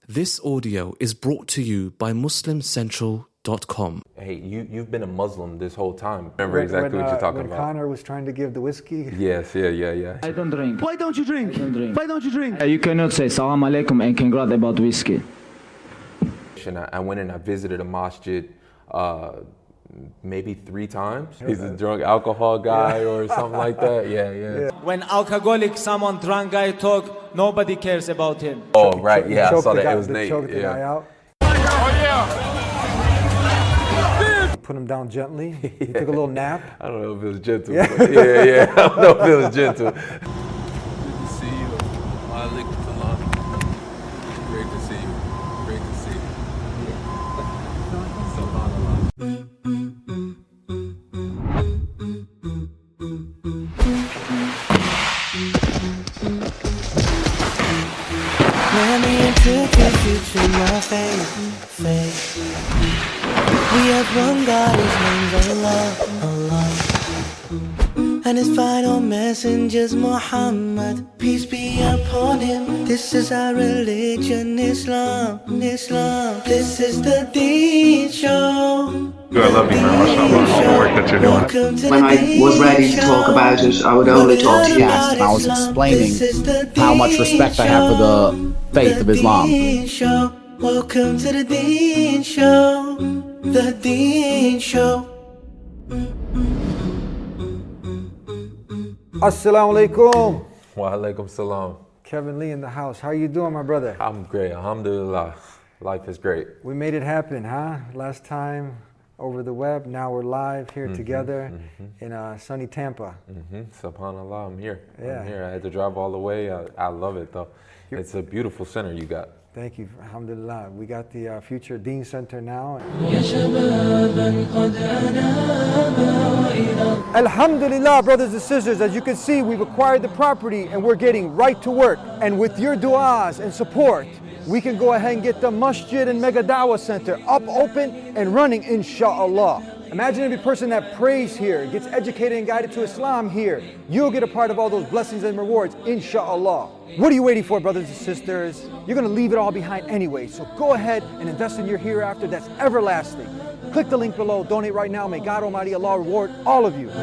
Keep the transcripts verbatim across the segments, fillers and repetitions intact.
This audio is brought to you by Muslim Central dot com. Hey, you, you've been a Muslim this whole time. Remember exactly when, what you're uh, talking when about. When Connor was trying to give the whiskey. Yes, yeah, yeah, yeah. I don't drink. Why don't you drink? I don't drink. Why don't you drink? Uh, you cannot say salam alaikum and congrats about whiskey. And I, I went and I visited a masjid uh, maybe three times. He's a drunk alcohol guy Yeah. or something like that. Yeah, yeah. Yeah. When alcoholic, someone drunk guy talk, nobody cares about him. Oh, right, yeah, I Choke saw the that. guy, It was the Nate. choke the guy Yeah. out. Oh yeah. Put him down gently. He took a little nap. I don't know if it was gentle. Yeah. but yeah, yeah. I don't know if it was gentle. Good to see you. Walaikum salam. Great to see you. Great to see you. Subhanallah. Let me introduce you to my faith, faith. We have one God, his name's Allah, Allah. And his final messenger's Muhammad, peace be upon him. This is our religion, Islam, Islam. This is the Deen Show. I love you very much. I love all the work that you're doing. When I was ready to talk about it, I would only talk to guests, and I was explaining how much respect I have for the faith of Islam. Welcome to the Deen Show, the Deen Show. Assalamu alaikum. Wa alaikum salam. Kevin Lee in the house. How you doing, my brother? I'm great. Alhamdulillah. Life is great. We made it happen, huh? Last time over the web. Now we're live here Mm-hmm, together mm-hmm. in uh, sunny Tampa. Mm-hmm. Subhanallah, I'm here. Yeah. I'm here. I had to drive all the way. I, I love it though. You're- It's a beautiful center you got. Thank you. Alhamdulillah. We got the uh, future Deen Center now. Alhamdulillah, brothers and sisters, as you can see, we've acquired the property and we're getting right to work. And with your du'as and support, we can go ahead and get the masjid and mega dawah center up, open, and running, inshallah. Imagine every person that prays here, gets educated and guided to Islam here. You'll get a part of all those blessings and rewards, inshallah. What are you waiting for, brothers and sisters? You're going to leave it all behind anyway, so go ahead and invest in your hereafter that's everlasting. Click the link below, donate right now. May God Almighty Allah reward all of you.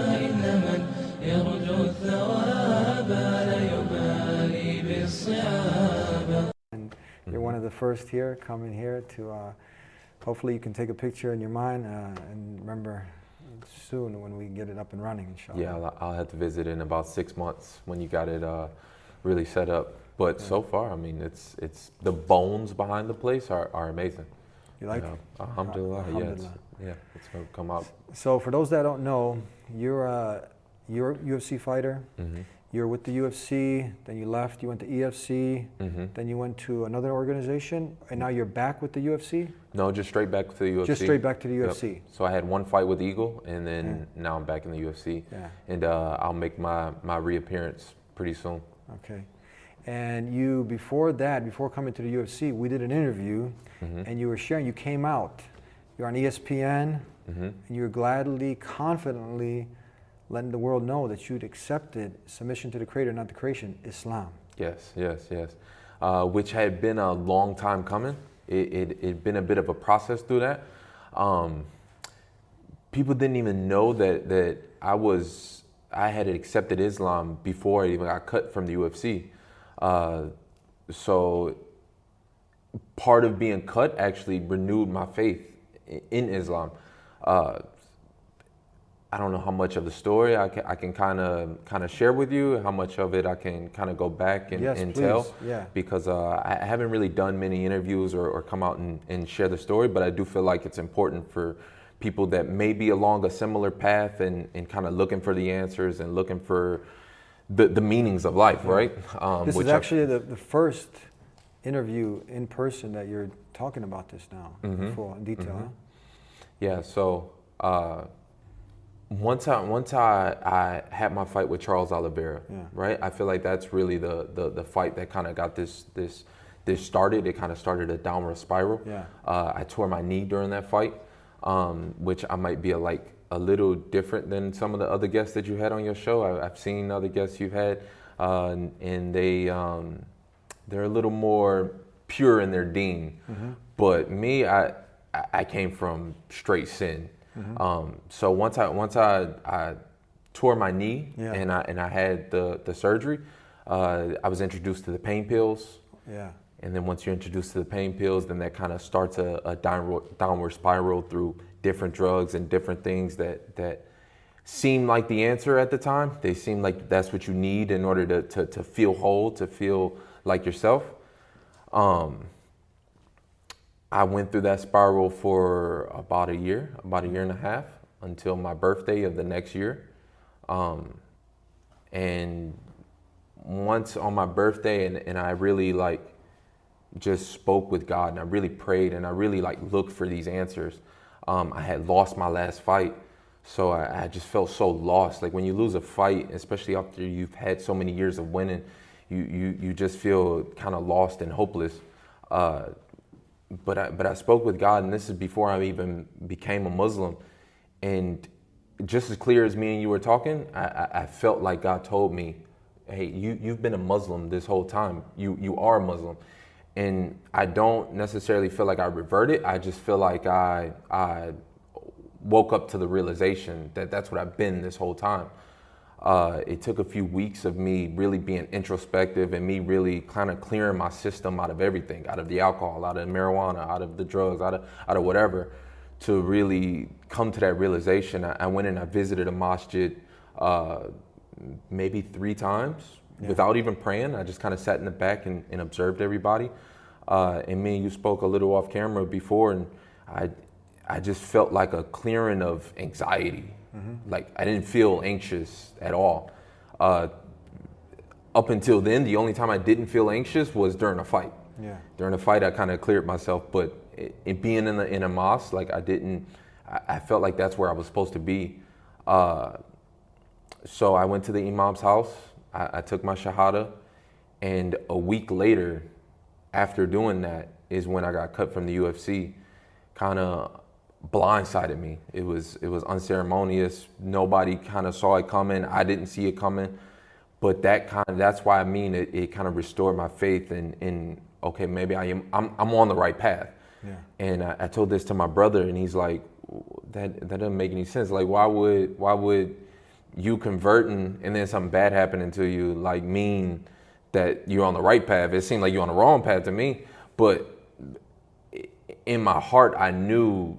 And you're one of the first here, coming here to, uh, hopefully you can take a picture in your mind uh, and remember soon when we get it up and running, inshallah. Yeah, I'll, I'll have to visit in about six months when you got it uh, really set up. But yeah. So far, I mean, it's it's the bones behind the place are, are amazing. You like you know, it? Alhamdulillah, Alhamdulillah. yeah, it's, yeah, it's gonna come out. So for those that don't know, you're a you're a U F C fighter. Mm-hmm. You're with the U F C, then you left, you went to E F C, Mm-hmm. then you went to another organization, and now you're back with the U F C? No, just straight back to the U F C. Just straight back to the U F C. Yep. So I had one fight with Eagle, and then yeah. now I'm back in the U F C. Yeah. And uh, I'll make my, my reappearance pretty soon. Okay. And you, before that, before coming to the U F C, we did an interview, mm-hmm. and you were sharing, you came out, you're on E S P N, mm-hmm. and you were gladly, confidently letting the world know that you'd accepted submission to the Creator, not the creation, Islam. Yes, yes, yes. Uh, which had been a long time coming. It it had been a bit of a process through that. Um, people didn't even know that that I was I had accepted Islam before I even got cut from the U F C. Uh, so part of being cut actually renewed my faith in Islam. Uh, I don't know how much of the story I can I can kind of kind of share with you, how much of it I can kind of go back and, yes, and please. tell. Yeah. Because uh, I haven't really done many interviews or, or come out and, and share the story, but I do feel like it's important for people that may be along a similar path and, and kind of looking for the answers and looking for the, the meanings of life, right? Um, this which is actually the, the first interview in person that you're talking about this now, mm-hmm. full in detail. Mm-hmm. Huh? Yeah, so uh, once I once I, I had my fight with Charles Oliveira, yeah. right? I feel like that's really the the, the fight that kind of got this this this started. It kind of started a downward spiral. Yeah. Uh, I tore my knee during that fight, um, which I might be a, like a little different than some of the other guests that you had on your show. I, I've seen other guests you've had, uh, and, and they um, they're a little more pure in their deen. Mm-hmm. But me, I I came from straight sin. Mm-hmm. Um, so once I once I, I tore my knee yeah. and I and I had the the surgery, uh, I was introduced to the pain pills. Yeah. And then once you're introduced to the pain pills, then that kind of starts a, a downward downward spiral through different drugs and different things that that seem like the answer at the time. They seem like that's what you need in order to to, to feel whole, to feel like yourself. Um, I went through that spiral for about a year, about a year and a half, until my birthday of the next year. Um, and once on my birthday, and, and I really like just spoke with God, and I really prayed, and I really like looked for these answers. Um, I had lost my last fight, so I, I just felt so lost. Like when you lose a fight, especially after you've had so many years of winning, you you you just feel kind of lost and hopeless. Uh, but I but I spoke with God, and this is before I even became a Muslim. And just as clear as me and you were talking, I, I, I felt like God told me, "Hey, you you've been a Muslim this whole time. You you are a Muslim." And I don't necessarily feel like I reverted. I just feel like I I woke up to the realization that that's what I've been this whole time. Uh, it took a few weeks of me really being introspective and me really kind of clearing my system out of everything, out of the alcohol, out of the marijuana, out of the drugs, out of out of whatever, to really come to that realization. I, I went and I visited a masjid uh, maybe three times. Yeah. Without even praying. I just kind of sat in the back and, and observed everybody. Uh, and me and you spoke a little off camera before, and I I just felt like a clearing of anxiety. Mm-hmm. Like I didn't feel anxious at all. Uh, up until then, the only time I didn't feel anxious was during a fight. Yeah. During a fight, I kind of cleared myself, but it, it being in, the, in a mosque, like I didn't, I, I felt like that's where I was supposed to be. Uh, so I went to the imam's house. I took my shahada, and a week later, after doing that, is when I got cut from the U F C. Kind of blindsided me. It was it was unceremonious. Nobody kind of saw it coming. I didn't see it coming, but that kind of that's why I mean it. It kind of restored my faith in in okay, maybe I am I'm I'm on the right path. Yeah. And I, I told this to my brother, and he's like, that that doesn't make any sense. Like why would why would you converting and then something bad happening to you like mean that you're on the right path? It seemed like you're on the wrong path to me. But in my heart, I knew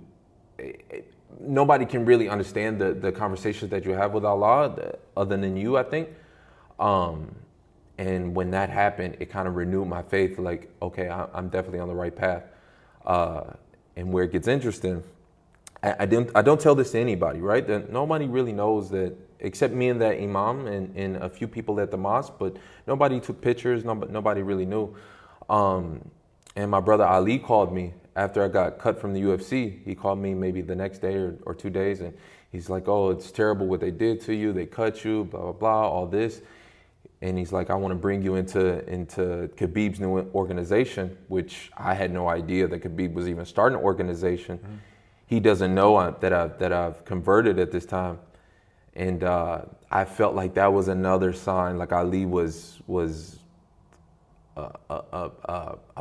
nobody can really understand the, the conversations that you have with Allah other than you, I think. Um, and when that happened, it kind of renewed my faith. Like, okay, I'm definitely on the right path. Uh, and where it gets interesting, I, I didn't. I don't tell this to anybody, right? That nobody really knows that, except me and that imam and, and a few people at the mosque, but nobody took pictures, nobody, nobody really knew. Um, and my brother Ali called me after I got cut from the U F C. He called me maybe the next day or, or two days, and he's like, oh, it's terrible what they did to you. They cut you, blah, blah, blah, all this. And he's like, I want to bring you into, into Khabib's new organization, which I had no idea that Khabib was even starting an organization. Mm-hmm. He doesn't know I, that, I, that I've converted at this time. And uh, I felt like that was another sign, like Ali was was a, a, a, a,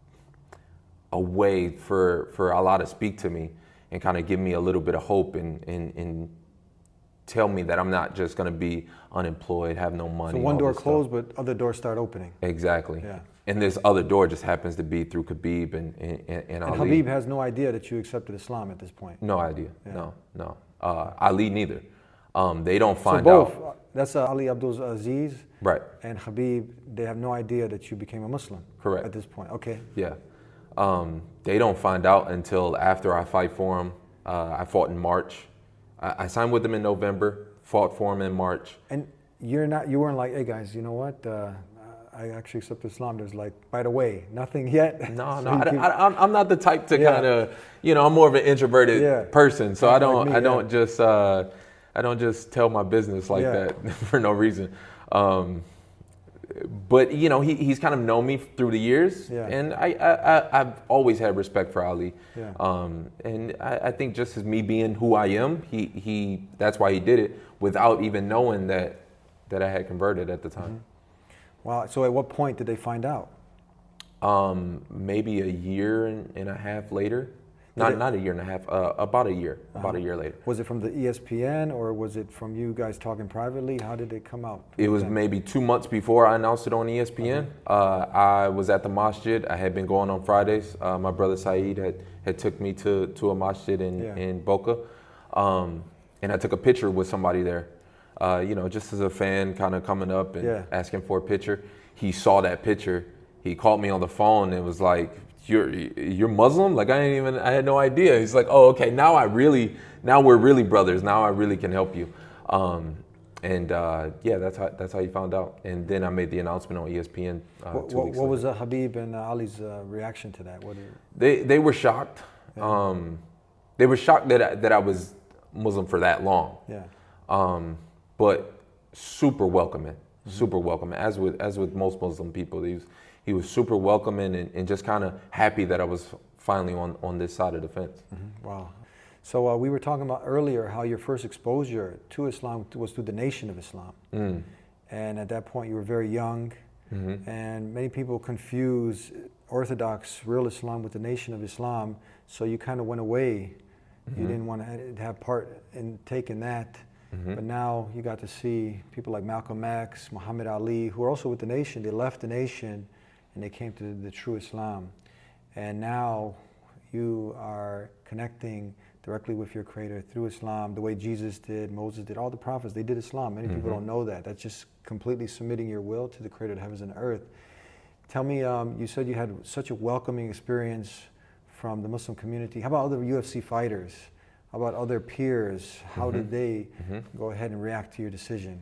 a way for, for Allah to speak to me and kind of give me a little bit of hope and, and, and tell me that I'm not just going to be unemployed, have no money. So one door closed, but other doors start opening. Exactly. Yeah. And this other door just happens to be through Khabib and, and, and, and Ali. And Khabib has no idea that you accepted Islam at this point. No idea. Yeah. No, no. Uh, Ali neither. Um, they don't find so both, out. Uh, that's uh, Ali Abdul Aziz. Right. And Khabib, they have no idea that you became a Muslim. Correct. At this point. Okay. Yeah. Um, they don't find out until after I fight for them. Uh, I fought in March. I, I signed with them in November, fought for them in March. And you're not, you weren't like, hey guys, you know what? Uh, I actually accept Islam. There's like, by the way, nothing yet. No, so no, I, can... I, I'm not the type to yeah. kind of, you know, I'm more of an introverted yeah. person. So Not I don't, like me, I don't yeah. just, uh, I don't just tell my business like yeah. that for no reason. Um, but you know, he, he's kind of known me through the years, yeah. and I, I, I've always had respect for Ali. Yeah. Um, and I, I think just as me being who I am, he, he, that's why he did it without even knowing that, that I had converted at the time. Mm-hmm. Wow. So at what point did they find out? Um, maybe a year and, and a half later. Not it, not a year and a half. Uh, about a year. Uh-huh. About a year later. Was it from the E S P N or was it from you guys talking privately? How did it come out? It was then? maybe two months before I announced it on E S P N. Uh-huh. Uh, I was at the masjid. I had been going on Fridays. Uh, my brother Saeed had, had took me to, to a masjid in yeah. in Boca, um, and I took a picture with somebody there. Uh, you know, just as a fan, kind of coming up and yeah. asking for a picture. He saw that picture. He called me on the phone and was like, You're you're Muslim? Like I didn't even I had no idea. He's like, oh, okay. Now I really now we're really brothers. Now I really can help you. Um, and uh, yeah, that's how that's how he found out. And then I made the announcement on E S P N. Uh, what two what, weeks what later. was uh, Habib and uh, Ali's uh, reaction to that? What did... They they were shocked. Yeah. Um, they were shocked that I, that I was Muslim for that long. Yeah. Um, but super welcoming, mm-hmm. super welcoming. As with as with most Muslim people, he was. He was super welcoming and, and just kind of happy that I was finally on, on this side of the fence. Mm-hmm. Wow. So uh, we were talking about earlier how your first exposure to Islam was through the Nation of Islam. Mm. And at that point you were very young. Mm-hmm. And many people confuse Orthodox, real Islam with the Nation of Islam. So you kind of went away. Mm-hmm. You didn't want to have part in taking that. Mm-hmm. But now you got to see people like Malcolm X, Muhammad Ali, who are also with the Nation. They left the Nation and they came to the true Islam. And now you are connecting directly with your Creator through Islam, the way Jesus did, Moses did, all the prophets, they did Islam. Many mm-hmm. people don't know that. That's just completely submitting your will to the Creator of heavens and earth. Tell me, um, you said you had such a welcoming experience from the Muslim community. How about other U F C fighters? How about other peers? How mm-hmm. did they mm-hmm. go ahead and react to your decision?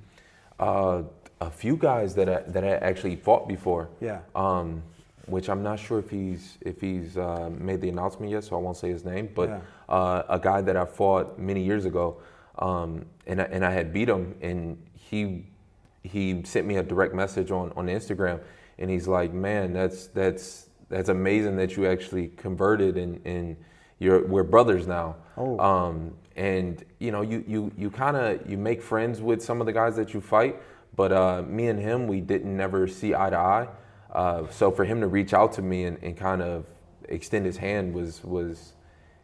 Uh, a few guys that I, that I actually fought before. Yeah. Um, which I'm not sure if he's if he's uh, made the announcement yet, so I won't say his name. But yeah. uh, a guy that I fought many years ago, um, and I, and I had beat him, and he he sent me a direct message on, on Instagram, and he's like, "Man, that's that's that's amazing that you actually converted, and and you're we're brothers now." Oh. Um, and you know, you you you kind of you make friends with some of the guys that you fight, but uh, me and him, we didn't never see eye to eye. Uh, so for him to reach out to me and, and kind of extend his hand was was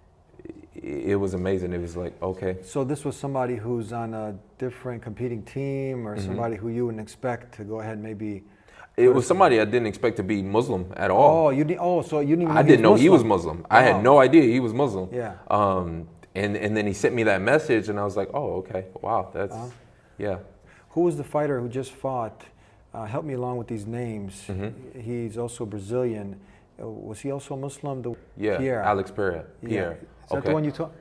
it was amazing. It was like, okay. So this was somebody who's on a different competing team, or mm-hmm. somebody who you wouldn't expect to go ahead and maybe. It was somebody I didn't expect to be Muslim at all. Oh, you did. Oh, so you didn't. Even I didn't know Muslim. he was Muslim. I had no idea he was Muslim. Yeah. Um, and and then he sent me that message, and I was like, oh, okay, wow, that's uh-huh. yeah. Who was the fighter who just fought? Uh, help me along with these names. Mm-hmm. He's also Brazilian. Uh, was he also Muslim? The yeah, Pierre. Alex Pereira. Yeah. Pierre. Is that okay. the one you talk?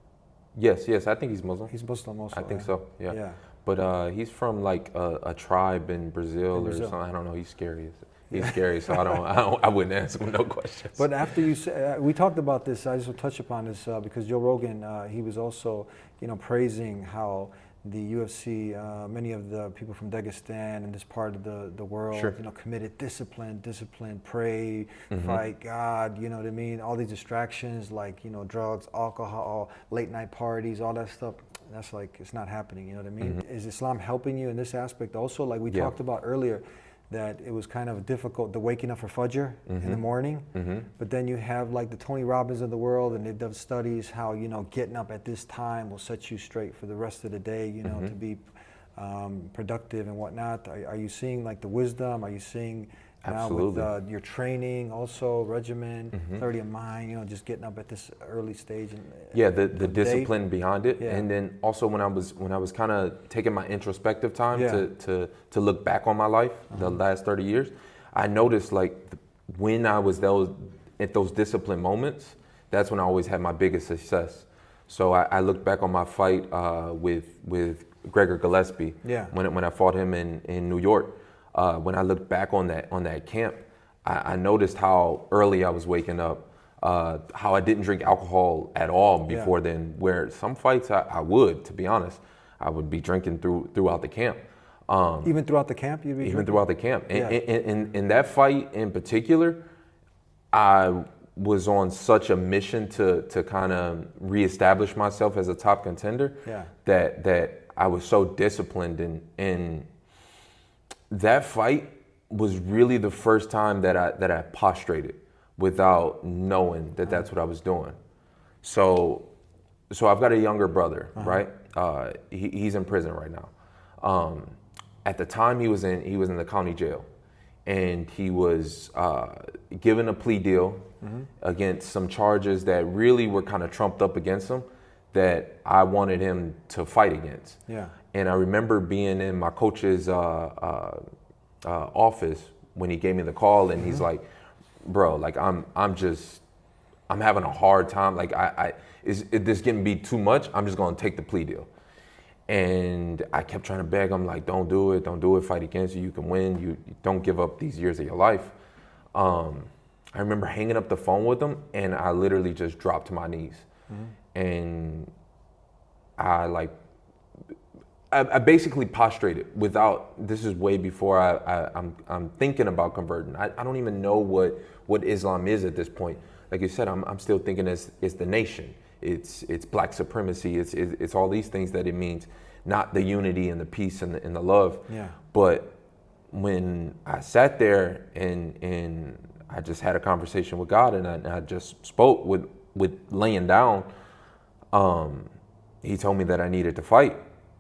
Yes, yes, I think he's Muslim. He's Muslim also. I think right? so. Yeah. Yeah. But uh, he's from like a, a tribe in Brazil, in or Brazil. something. I don't know. He's scary. He's scary, so I don't, I don't. I wouldn't answer him no questions. But after you, say, uh, we talked about this. I just will touch upon this uh, because Joe Rogan, uh, he was also, you know, praising how the U F C, uh, many of the people from Dagestan and this part of the, the world, sure. you know, committed discipline, discipline, pray, mm-hmm. fight God, you know what I mean? All these distractions like, you know, drugs, alcohol, late night parties, all that stuff. That's like, it's not happening, you know what I mean? Mm-hmm. Is Islam helping you in this aspect also? Like we yeah. talked about earlier, that it was kind of difficult, the waking up for Fajr mm-hmm. in the morning. Mm-hmm. But then you have like the Tony Robbins of the world, and they've done studies how, you know, getting up at this time will set you straight for the rest of the day, you know, mm-hmm. to be um, productive and whatnot. Are, are you seeing like the wisdom? Are you seeing now Absolutely. with uh, your training also, regimen, mm-hmm. clarity of mind, you know, just getting up at this early stage? And, yeah, the, the day? discipline behind it. Yeah. And then also when I was when I was kind of taking my introspective time yeah. to, to, to look back on my life, uh-huh. the last thirty years, I noticed like when I was those at those discipline moments, that's when I always had my biggest success. So I, I look back on my fight uh, with with Gregor Gillespie yeah. when when I fought him in, in New York. Uh, when I looked back on that on that camp, I, I noticed how early I was waking up, uh, how I didn't drink alcohol at all before yeah. then. Where some fights I, I would, to be honest, I would be drinking through throughout the camp. Um, even throughout the camp, you'd be even drinking? throughout the camp. And yeah. in, in, in that fight in particular, I was on such a mission to to kind of reestablish myself as a top contender yeah. that that I was so disciplined in in. That fight was really the first time that I that I prostrated without knowing that that's what I was doing. So, so I've got a younger brother, uh-huh. right? Uh, he, he's in prison right now. Um, at the time, he was in he was in the county jail, and he was uh, given a plea deal mm-hmm. against some charges that really were kind of trumped up against him, that I wanted him to fight against. Yeah. And I remember being in my coach's uh, uh, uh, office when he gave me the call, and mm-hmm. he's like, "Bro, like I'm, I'm just, I'm having a hard time. Like I, I is, is this getting be too much? I'm just gonna take the plea deal." And I kept trying to beg him, like, "Don't do it, don't do it. Fight against you. You can win. You, you don't give up these years of your life." Um, I remember hanging up the phone with him, and I literally just dropped to my knees, mm-hmm. and I like. I basically prostrated without, this is way before I, I, I'm I'm thinking about converting. I, I don't even know what, what Islam is at this point. Like you said, I'm I'm still thinking it's, it's the nation. It's it's black supremacy. It's, it's it's all these things that it means, not the unity and the peace and the, and the love. Yeah. But when I sat there and and I just had a conversation with God, and I, and I just spoke with, with laying down, um, he told me that I needed to fight.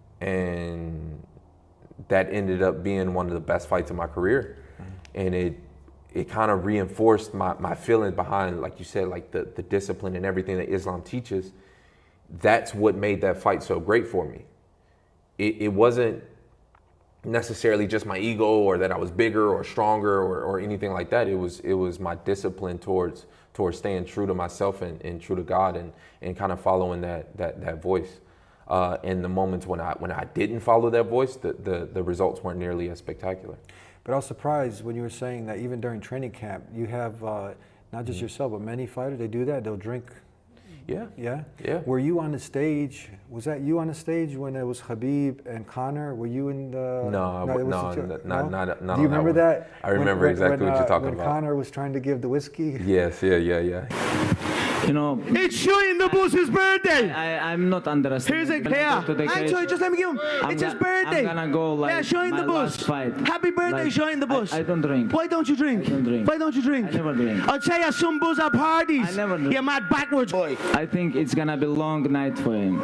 And that ended up being one of the best fights of my career. Mm-hmm. And it it kind of reinforced my, my feelings behind, like you said, like the, the discipline and everything that Islam teaches. That's what made that fight so great for me. It, it wasn't necessarily just my ego or that I was bigger or stronger or, or anything like that. It was it was my discipline towards towards staying true to myself and, and true to God, and, and kind of following that that that voice. Uh, in the moments when I when I didn't follow that voice, the, the, the results weren't nearly as spectacular. But I was surprised when you were saying that even during training camp, you have uh, not just mm-hmm. yourself, but many fighters, they do that, they'll drink. Yeah. Yeah? Yeah. Were you on the stage, was that you on the stage when it was Khabib and Conor? Were you in the... No, no, it was no, the, not, no? not, not Do you remember that? that? I remember when, exactly when, what you're talking when about. When Conor was trying to give the whiskey? Yes, yeah, yeah, yeah. You know, it's Showing the Boss's birthday. I, I'm not underestimating. Here's a yeah. Actually, just let me give him. I'm it's his ga- birthday. I'm gonna go like yeah, Showing the Boss. Fight. Happy birthday, like, Showing the Boss. I, I don't drink. Why don't you drink? I don't drink. Why don't you drink? I never drink. I'll tell you some buzz at parties. I never drink. You're mad backwards, boy. I think it's gonna be a long night for him.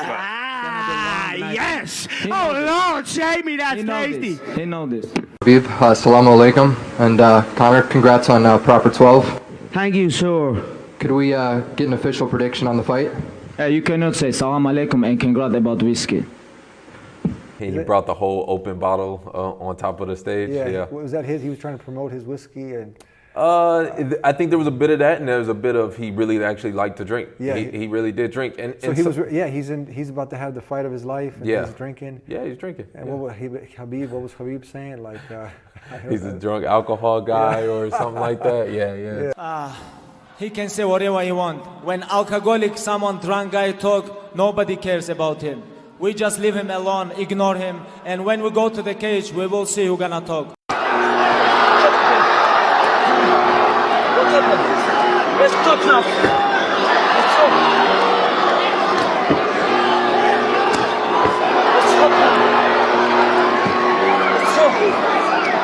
Ah, yes. Oh Lord, save me, that's he know tasty. This. He know this. Khabib, uh, assalamu alaikum, and uh, Conor, congrats on uh, Proper twelve. Thank you, sir. Could we uh, get an official prediction on the fight? Uh, you cannot say salam alaikum and congrats about whiskey. And you brought the whole open bottle uh, on top of the stage. Yeah. yeah. Was that his? He was trying to promote his whiskey and. Uh, I think there was a bit of that, and there was a bit of he really actually liked to drink. Yeah, he, he really did drink. And, so and he so, was. Yeah, he's in. He's about to have the fight of his life, and yeah. he's drinking. Yeah, he's drinking. And yeah. what was he, Khabib? What was Khabib saying? Like, uh, he's a drunk alcohol guy yeah. or something like that. Yeah, yeah. yeah. Uh, he can say whatever he wants. When alcoholic, someone drunk guy talk, nobody cares about him. We just leave him alone, ignore him, and when we go to the cage, we will see who's gonna talk. Let's talk now. Let's talk. Let's talk now. Let's talk.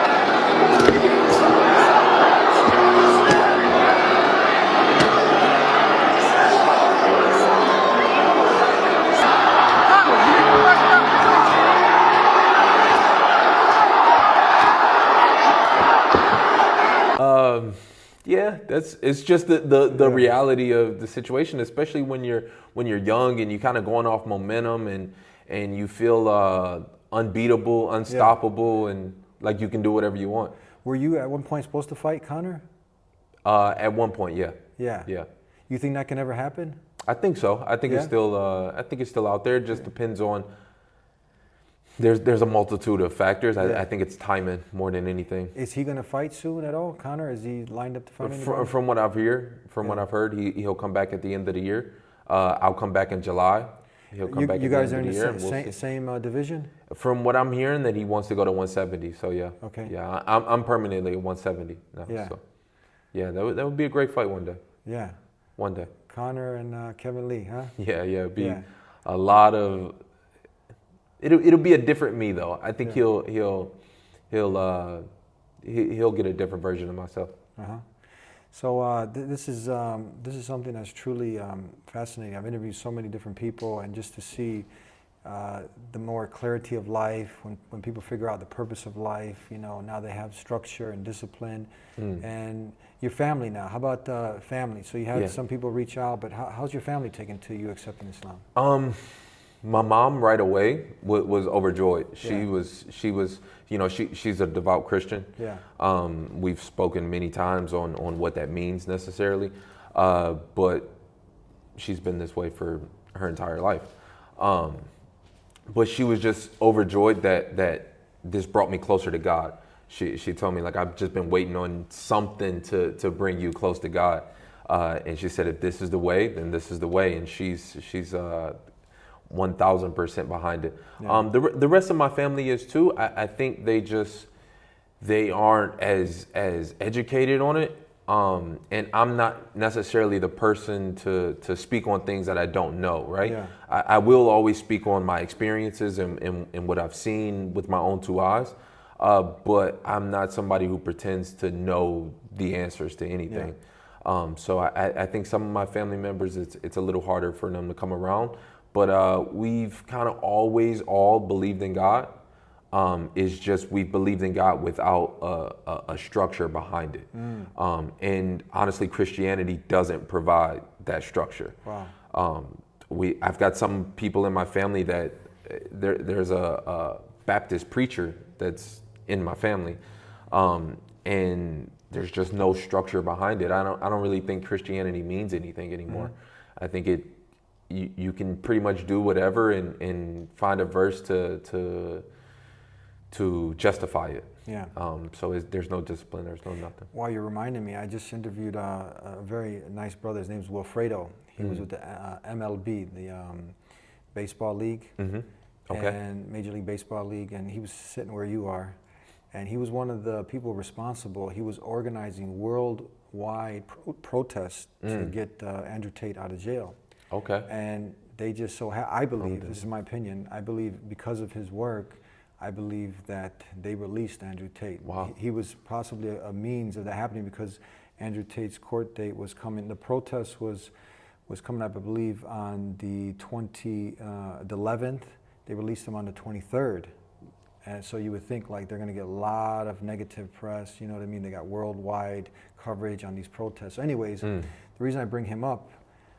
Um. Yeah, that's it's just the, the, the reality of the situation, especially when you're when you're young and you kind of going off momentum and and you feel uh, unbeatable, unstoppable, yeah. and like you can do whatever you want. Were you at one point supposed to fight Conor? Uh, at one point, yeah. Yeah. Yeah. You think that can ever happen? I think so. I think yeah? it's still uh, I think it's still out there. It just depends on. There's there's a multitude of factors. I, yeah. I think it's timing more than anything. Is he going to fight soon at all, Conor? Is he lined up to fight anybody? From, from what I've heard, from yeah. what I've heard, he he'll come back at the end of the year. Uh, I'll come back in July. He'll come you, back. You at guys the are end in the of the same, year, we'll same, same uh, division? From what I'm hearing, that he wants to go to one seventy. So yeah. Okay. Yeah, I'm I'm permanently at one seventy now. Yeah. So, yeah, that would that would be a great fight one day. Yeah. One day. Conor and uh, Kevin Lee, huh? Yeah, yeah, it'd be yeah. a lot of. It'll it'll be a different me though. I think yeah. he'll he'll he'll uh, he, he'll get a different version of myself. Uh-huh. So uh, th- this is um, this is something that's truly um, fascinating. I've interviewed so many different people, and just to see uh, the more clarity of life, when, when people figure out the purpose of life, you know, now they have structure and discipline. Mm. And your family now, how about uh, family? So you had yeah. some people reach out, but how, how's your family taken to you accepting Islam? Um, my mom right away w- was overjoyed. She Yeah. was, she was, you know, she she's a devout Christian. Yeah. Um, we've spoken many times on, on what that means necessarily, uh, but she's been this way for her entire life. Um, but she was just overjoyed that that this brought me closer to God. She she told me, like, I've just been waiting on something to to bring you close to God, uh, and she said, if this is the way, then this is the way, and she's she's uh, one thousand percent behind it. Yeah. Um, the the rest of my family is too. I, I think they just they aren't as as educated on it, um, and I'm not necessarily the person to to speak on things that I don't know. Right? Yeah. I, I will always speak on my experiences and, and, and what I've seen with my own two eyes, uh, but I'm not somebody who pretends to know the answers to anything. Yeah. Um, so I, I think some of my family members, it's it's a little harder for them to come around. But uh, we've kind of always all believed in God. Um, it's just we've believed in God without a, a, a structure behind it. Mm. Um, and honestly, Christianity doesn't provide that structure. Wow. Um, we I've got some people in my family that there, there's a, a Baptist preacher that's in my family, um, and there's just no structure behind it. I don't I don't really think Christianity means anything anymore. Mm. I think it. You, you can pretty much do whatever and, and find a verse to to to justify it. Yeah. Um, so it's, there's no discipline. There's no nothing. While you're reminding me, I just interviewed uh, a very nice brother. His name's Wilfredo. He mm. was with the uh, M L B, the um, baseball league, mm-hmm. okay. and Major League Baseball League, and he was sitting where you are, and he was one of the people responsible. He was organizing worldwide pro- protests mm. to get uh, Andrew Tate out of jail. Okay. And they just so ha- I believe, this is my opinion, I believe because of his work, I believe that they released Andrew Tate. Wow. He, he was possibly a, a means of that happening because Andrew Tate's court date was coming. The protest was was coming up, I believe, on the twenty, uh, the eleventh. They released him on the twenty-third. And so you would think like they're going to get a lot of negative press. You know what I mean? They got worldwide coverage on these protests. So anyways, mm. the reason I bring him up,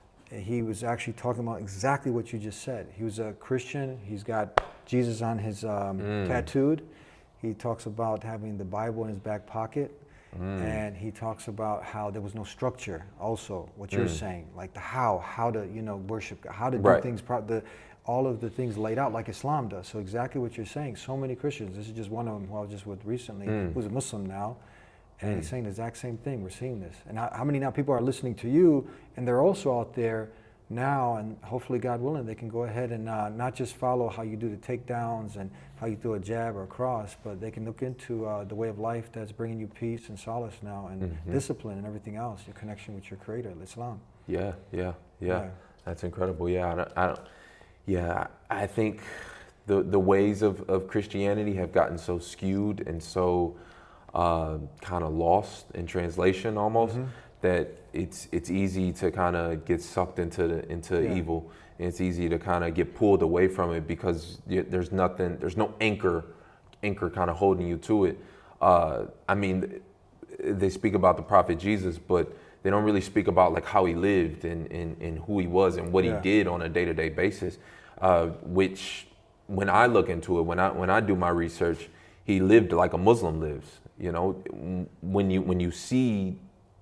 he was actually talking about exactly what you just said. He was a Christian. He's got Jesus on his um, mm. tattooed. He talks about having the Bible in his back pocket. Mm. And he talks about how there was no structure also, what you're mm. saying, like the how, how to, you know, worship, how to do right. things, pro- the, all of the things laid out like Islam does. So exactly what you're saying. So many Christians, this is just one of them who I was just with recently, mm. who's a Muslim now. And mm. he's saying the exact same thing. We're seeing this. And how, how many now people are listening to you, and they're also out there now, and hopefully, God willing, they can go ahead and uh, not just follow how you do the takedowns and how you do a jab or a cross, but they can look into uh, the way of life that's bringing you peace and solace now, and mm-hmm. discipline and everything else, your connection with your Creator, Islam. Yeah, yeah, yeah. yeah. That's incredible. Yeah, I don't, I don't, yeah, I think the the ways of, of Christianity have gotten so skewed and so Uh, kind of lost in translation almost, mm-hmm. that it's it's easy to kind of get sucked into the, into yeah. evil, and it's easy to kind of get pulled away from it because you, there's nothing, there's no anchor, anchor kind of holding you to it. Uh, I mean, they speak about the prophet Jesus, but they don't really speak about like how he lived and, and, and who he was and what yeah. he did on a day-to-day basis. Uh, which, when I look into it, when I when I do my research, he lived like a Muslim lives. You know, when you when you see,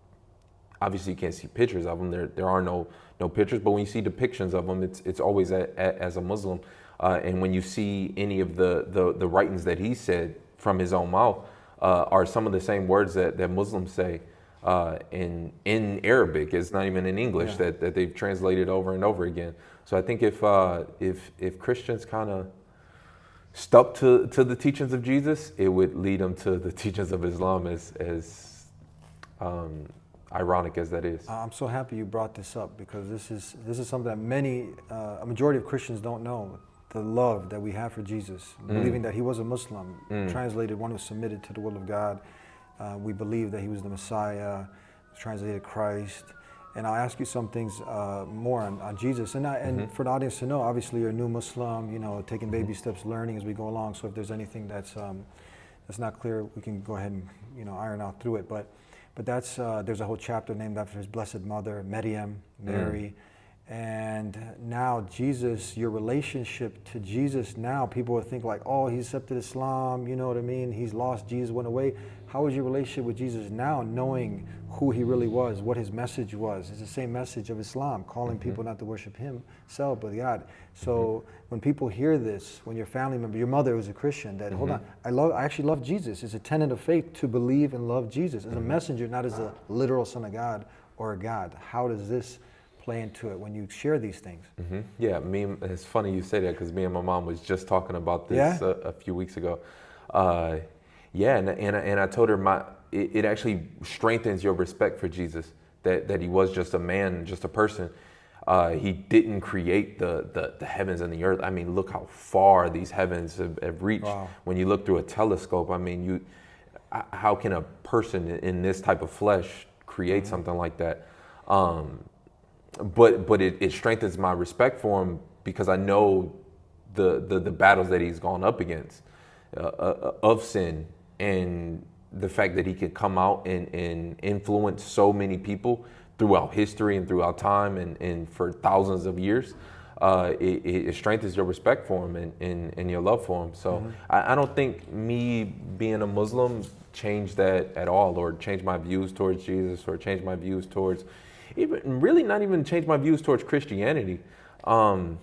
obviously you can't see pictures of them. There there are no no pictures, but when you see depictions of them, it's it's always a, a, as a Muslim. Uh, and when you see any of the, the the writings that he said from his own mouth, uh, are some of the same words that, that Muslims say uh, in in Arabic. It's not even in English yeah. that, that they've translated over and over again. So I think if uh, if if Christians kind of stuck to, to the teachings of Jesus, it would lead them to the teachings of Islam, as as um, ironic as that is. I'm so happy you brought this up, because this is this is something that many, uh, a majority of Christians don't know. The love that we have for Jesus, mm. believing that he was a Muslim, mm. translated one who submitted to the will of God, Uh, we believe that he was the Messiah, translated Christ. And I'll ask you some things uh, more on, on Jesus. And, I, and mm-hmm. for the audience to know, obviously you're a new Muslim, you know, taking baby steps, learning as we go along. So if there's anything that's um, that's not clear, we can go ahead and, you know, iron out through it. But but that's uh, there's a whole chapter named after his blessed mother, Maryam, Mary. Mm. And now Jesus, your relationship to Jesus now, people would think like, oh, he accepted Islam, you know what I mean? He's lost, Jesus went away. How is your relationship with Jesus now, knowing who he really was, what his message was? It's the same message of Islam, calling mm-hmm. people not to worship himself, but God. So mm-hmm. when people hear this, when your family member, your mother was a Christian, that, mm-hmm. hold on, I love, I actually love Jesus. It's a tenet of faith to believe and love Jesus as mm-hmm. a messenger, not as a literal son of God or a God. How does this play into it when you share these things? Mm-hmm. Yeah, me. It's funny you say that because me and my mom was just talking about this yeah? a, a few weeks ago. Uh, yeah, and and and I told her my it, it actually strengthens your respect for Jesus, that that he was just a man, just a person. Uh, he didn't create the, the the heavens and the earth. I mean, look how far these heavens have, have reached. Wow. When you look through a telescope, I mean, you how can a person in this type of flesh create mm-hmm. something like that? Um, But but it, it strengthens my respect for him because I know the the, the battles that he's gone up against uh, uh, of sin, and the fact that he could come out and, and influence so many people throughout history and throughout time and, and for thousands of years. Uh, it, it strengthens your respect for him and, and, and your love for him. So mm-hmm. I, I don't think me being a Muslim changed that at all, or changed my views towards Jesus, or changed my views towards even really not even change my views towards Christianity. Um,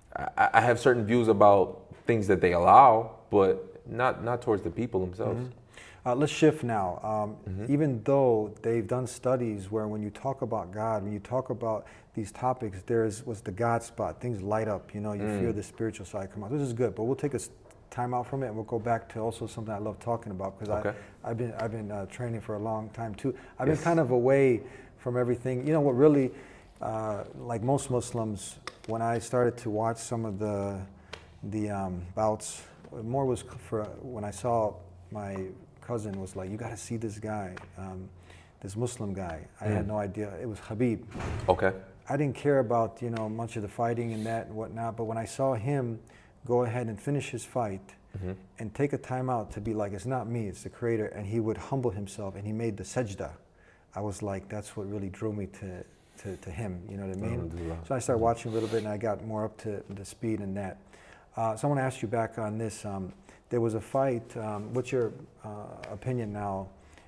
I, I have certain views about things that they allow, but not not towards the people themselves. Mm-hmm. Uh, let's shift now. Um, mm-hmm. Even though they've done studies where when you talk about God, when you talk about these topics, there's what's the God spot. Things light up. You know, you mm. feel the spiritual side come out. This is good, but we'll take a time out from it and we'll go back to also something I love talking about because okay. I I've been I've been uh, training for a long time too. I've yes. been kind of away from everything. You know what really, uh, like most Muslims, when I started to watch some of the the um, bouts, more was for when I saw my cousin was like, you got to see this guy, um, this Muslim guy. I mm. had no idea. It was Habib. Okay. I didn't care about, you know, much of the fighting and that and whatnot, but when I saw him go ahead and finish his fight mm-hmm. and take a time out to be like, it's not me, it's the creator, and he would humble himself and he made the sajda. I was like, that's what really drew me to, to, to him, you know what I mean? So I started watching a little bit and I got more up to the speed in that. Uh, so I want to ask you back on this. Um, there was a fight, um, what's your uh, opinion now?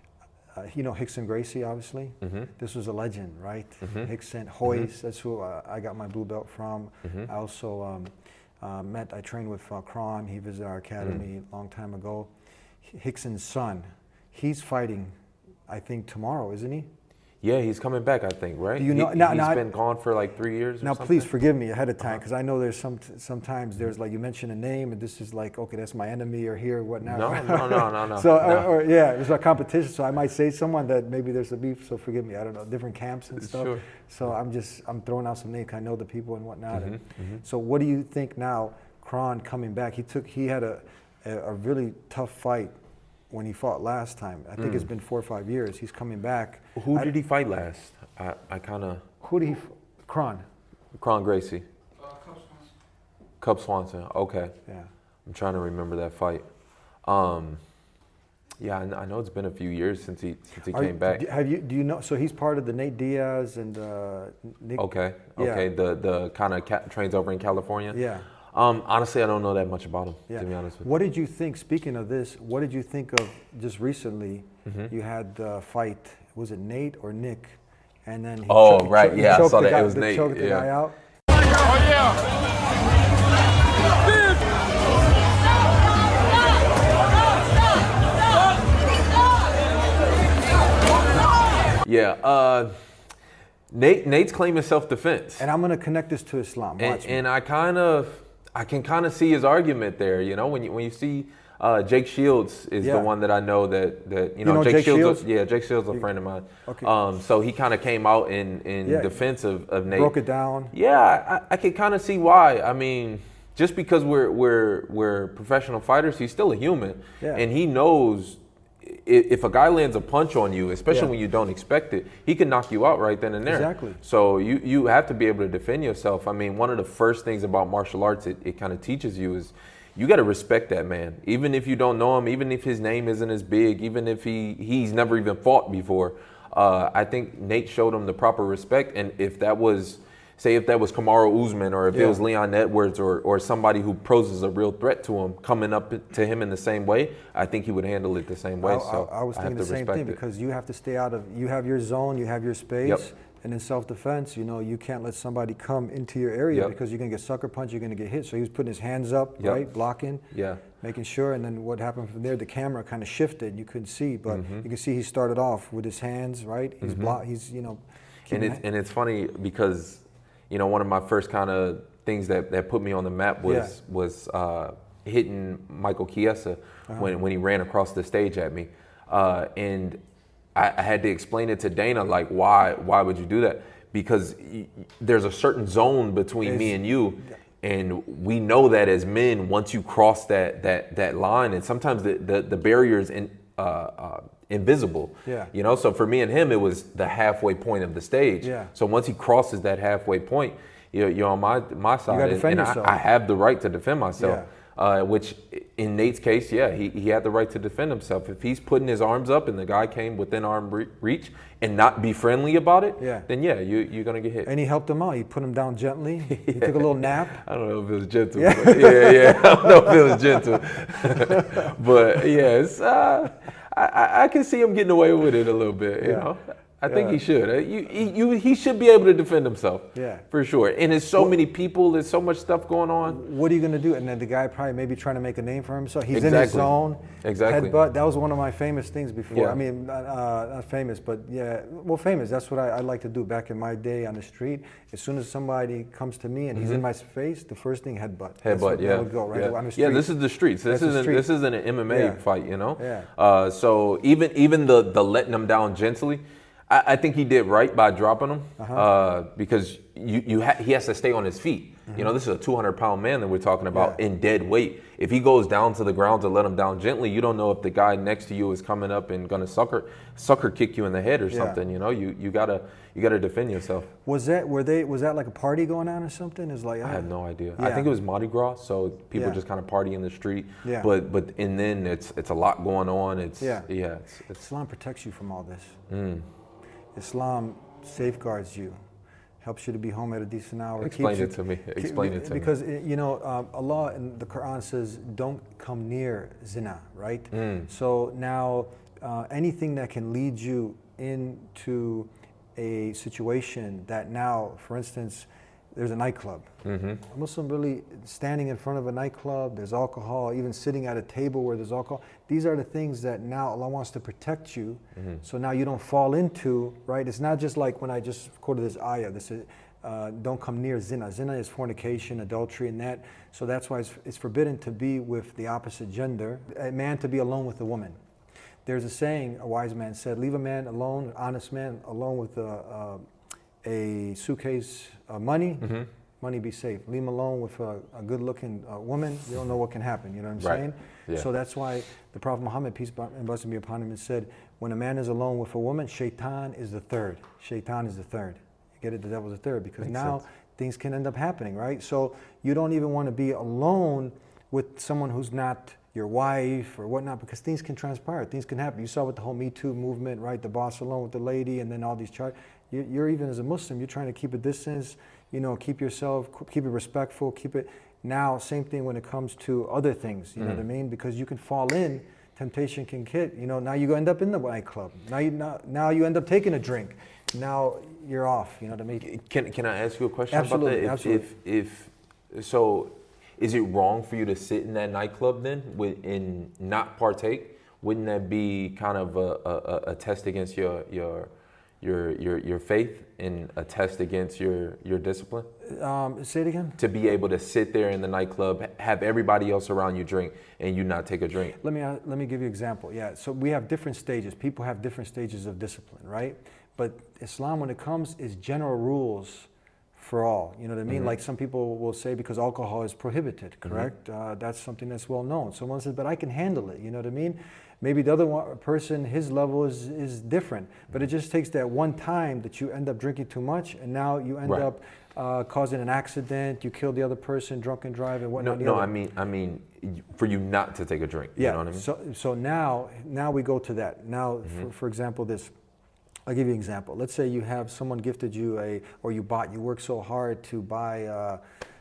Uh, you know Rickson Gracie, obviously? Mm-hmm. This was a legend, right? Mm-hmm. Rickson, Royce, mm-hmm. that's who uh, I got my blue belt from. Mm-hmm. I also um, uh, met, I trained with uh, Kron, he visited our academy mm. a long time ago. Rickson's son, he's fighting I think tomorrow, isn't he? Yeah, he's coming back, I think, right? Do you know? He, now, he's now, been gone for like three years or Now, something? please forgive me ahead of time, because I know there's some sometimes there's like you mention a name, and this is like, okay, that's my enemy, or here, whatnot. No, no, no, no, no. So, no. Or, or yeah, it's a competition, so I might say someone that maybe there's a beef, so forgive me, I don't know, different camps and stuff. Sure. So I'm just, I'm throwing out some names, I know the people and whatnot. Mm-hmm, and mm-hmm. So what do you think now, Kron coming back, he took, he had a, a, a really tough fight when he fought last time. I think mm. it's been four or five years. He's coming back. Who I, did he fight last? I, I kind of... Who did he... Kron. Kron Gracie. Uh, Cub Swanson. Cub Swanson, okay. Yeah. I'm trying to remember that fight. Um, yeah, I, I know it's been a few years since he since he Are, came back. Have you? Do you know? So he's part of the Nate Diaz and uh, Nick. Okay, yeah. okay. The the kind of ca- trains over in California. Yeah. Um, honestly, I don't know that much about him, yeah. to be honest with What you. did you think, speaking of this, what did you think of just recently, mm-hmm. you had the fight, was it Nate or Nick? And then he Oh, choked, right, he yeah, I saw the that, guy, it was the Nate, choked the yeah. guy out. Oh, yeah. Yeah, uh, Nate, Nate's claiming self-defense. And I'm going to connect this to Islam. Watch and, me. and I kind of, I can kind of see his argument there. You know, when you when you see uh, Jake Shields is Yeah. the one that I know that that you know, You know Jake, Jake Shields. Shields? Was, yeah, Jake Shields is a friend of mine. Okay. Um, so he kind of came out in in Yeah. defense of, of Nate. Broke it down. Yeah, I, I can kind of see why. I mean, just because we're we're we're professional fighters, he's still a human, Yeah. and he knows if a guy lands a punch on you, especially Yeah. when you don't expect it, he can knock you out right then and there. Exactly. So you, you have to be able to defend yourself. I mean, one of the first things about martial arts it, it kind of teaches you is you got to respect that man. Even if you don't know him, even if his name isn't as big, even if he he's never even fought before, uh, I think Nate showed him the proper respect. And if that was, say if that was Kamaru Usman or if Yeah. it was Leon Edwards or, or somebody who poses a real threat to him coming up to him in the same way, I think he would handle it the same way. I, so I, I was have thinking to the same respect thing it. because you have to stay out of, you have your zone, you have your space. Yep. And in self-defense, you know, you can't let somebody come into your area Yep. because you're going to get sucker punched, you're going to get hit. So he was putting his hands up, Yep. right, blocking, Yeah. making sure. And then what happened from there, the camera kind of shifted. You couldn't see, but Mhm. you can see he started off with his hands, right? He's Mhm. block. He's, you know, And keeping it's, it- and it's funny because, you know, one of my first kind of things that, that put me on the map was Yeah. was uh, hitting Michael Chiesa Uh-huh. when, when he ran across the stage at me. Uh, and I, I had to explain it to Dana, like, why why would you do that? Because y- y- there's a certain zone between me It's- and you. And we know that as men, once you cross that that that line, and sometimes the, the, the barrier is in, uh, uh, invisible. Yeah. You know, so for me and him, it was the halfway point of the stage. Yeah. So once he crosses that halfway point, you're, you're on my my side, gotta and, defend and yourself. I, I have the right to defend myself. Uh, which, in Nate's case, yeah, he, he had the right to defend himself. If he's putting his arms up and the guy came within arm re- reach and not be friendly about it, Yeah. then yeah, you, you're gonna get hit. And he helped him out. He put him down gently. He took a little nap. I don't know if it was gentle. Yeah. But yeah, yeah. I don't know if it was gentle. But yeah, it's, uh, I, I- I can see him getting away with it a little bit. You Yeah. know, I think Yeah. he should. Uh, You, he, you, he should be able to defend himself. Yeah. for sure. And there's so many people. There's so much stuff going on. What are you going to do? And then the guy probably maybe trying to make a name for himself. He's in his Exactly. zone. Exactly. Headbutt. That was one of my famous things before. Yeah. I mean, uh, not famous, but yeah, well, famous. That's what I, I like to do back in my day on the street. As soon as somebody comes to me and he's Mhm. in my face, the first thing, headbutt. That's Headbutt, what yeah. I would go, right? yeah. On the yeah, street. this is the streets. This That's the isn't street. this isn't an M M A Yeah. fight, you know. Yeah. Uh, so even even the the letting them down gently, I, I think he did right by dropping him Uh-huh. uh, because you you ha- he has to stay on his feet. You know, this is a two hundred pound man that we're talking about Yeah. in dead weight. If he goes down to the ground to let him down gently, you don't know if the guy next to you is coming up and gonna sucker sucker kick you in the head or Yeah. something. You know, you you gotta you gotta defend yourself. Was that were they? Was that like a party going on or something? Is like I have no idea. I Yeah. think it was Mardi Gras, so people Yeah. just kind of party in the street. Yeah. But but and then it's it's a lot going on. It's Yeah. yeah. It's, it's Islam protects you from all this. mm. Islam safeguards you, helps you to be home at a decent hour. Explain keeps it you- to me. Explain it to me. because it- you know um, Allah in the Quran says, "Don't come near zina," right? Mm. So now uh, anything that can lead you into a situation that now, for instance, there's a nightclub. Mhm. A Muslim really standing in front of a nightclub, there's alcohol, even sitting at a table where there's alcohol. These are the things that now Allah wants to protect you, Mhm. so now you don't fall into, right? It's not just like when I just quoted this ayah, this is, uh, don't come near zina. Zina is fornication, adultery, and that. So that's why it's, it's forbidden to be with the opposite gender, a man to be alone with a woman. There's a saying, a wise man said, leave a man alone, an honest man, alone with a, uh, a suitcase of money, Mhm. money be safe. Leave him alone with a, a good-looking uh, woman, you don't know what can happen, you know what I'm Right. saying? Yeah. So that's why the Prophet Muhammad, peace and blessing be upon him, said, when a man is alone with a woman, shaitan is the third. Shaitan is the third. You get it? The devil's the third, because Makes now sense. things can end up happening, right? So you don't even want to be alone with someone who's not your wife or whatnot, because things can transpire, things can happen. You saw with the whole Me Too movement, right? The boss alone with the lady, and then all these charges. You, you're even as a Muslim, you're trying to keep a distance, you know, keep yourself, keep it respectful, keep it. Now, same thing when it comes to other things, you know Mm. what I mean? Because you can fall in, temptation can hit, you know, now you end up in the nightclub. Now you, now, now you end up taking a drink. Now you're off, you know what I mean? Can can I ask you a question Absolutely, about that? If, absolutely. If if so, is it wrong for you to sit in that nightclub then with, and not partake? Wouldn't that be kind of a, a, a test against your your your your your faith and a test against your your discipline? Um, say it again? To be able to sit there in the nightclub, have everybody else around you drink, and you not take a drink. Let me uh, let me give you an example. Yeah, so we have different stages. People have different stages of discipline, right? But Islam, when it comes, is general rules for all. You know what I mean? Mm-hmm. Like some people will say because alcohol is prohibited, correct? Mm-hmm. Uh, that's something that's well known. Someone says, but I can handle it. You know what I mean? Maybe the other one, person, his level is, is different. But it just takes that one time that you end up drinking too much, and now you end Right. up uh, causing an accident. You kill the other person, drunken drive, and No, whatnot. the no, other. I mean, I mean, for you not to take a drink. Yeah. You know what I mean? So, so now, now we go to that. Now, Mm-hmm. for, for example, this. I'll give you an example. Let's say you have someone gifted you a, or you bought. You worked so hard to buy. Uh,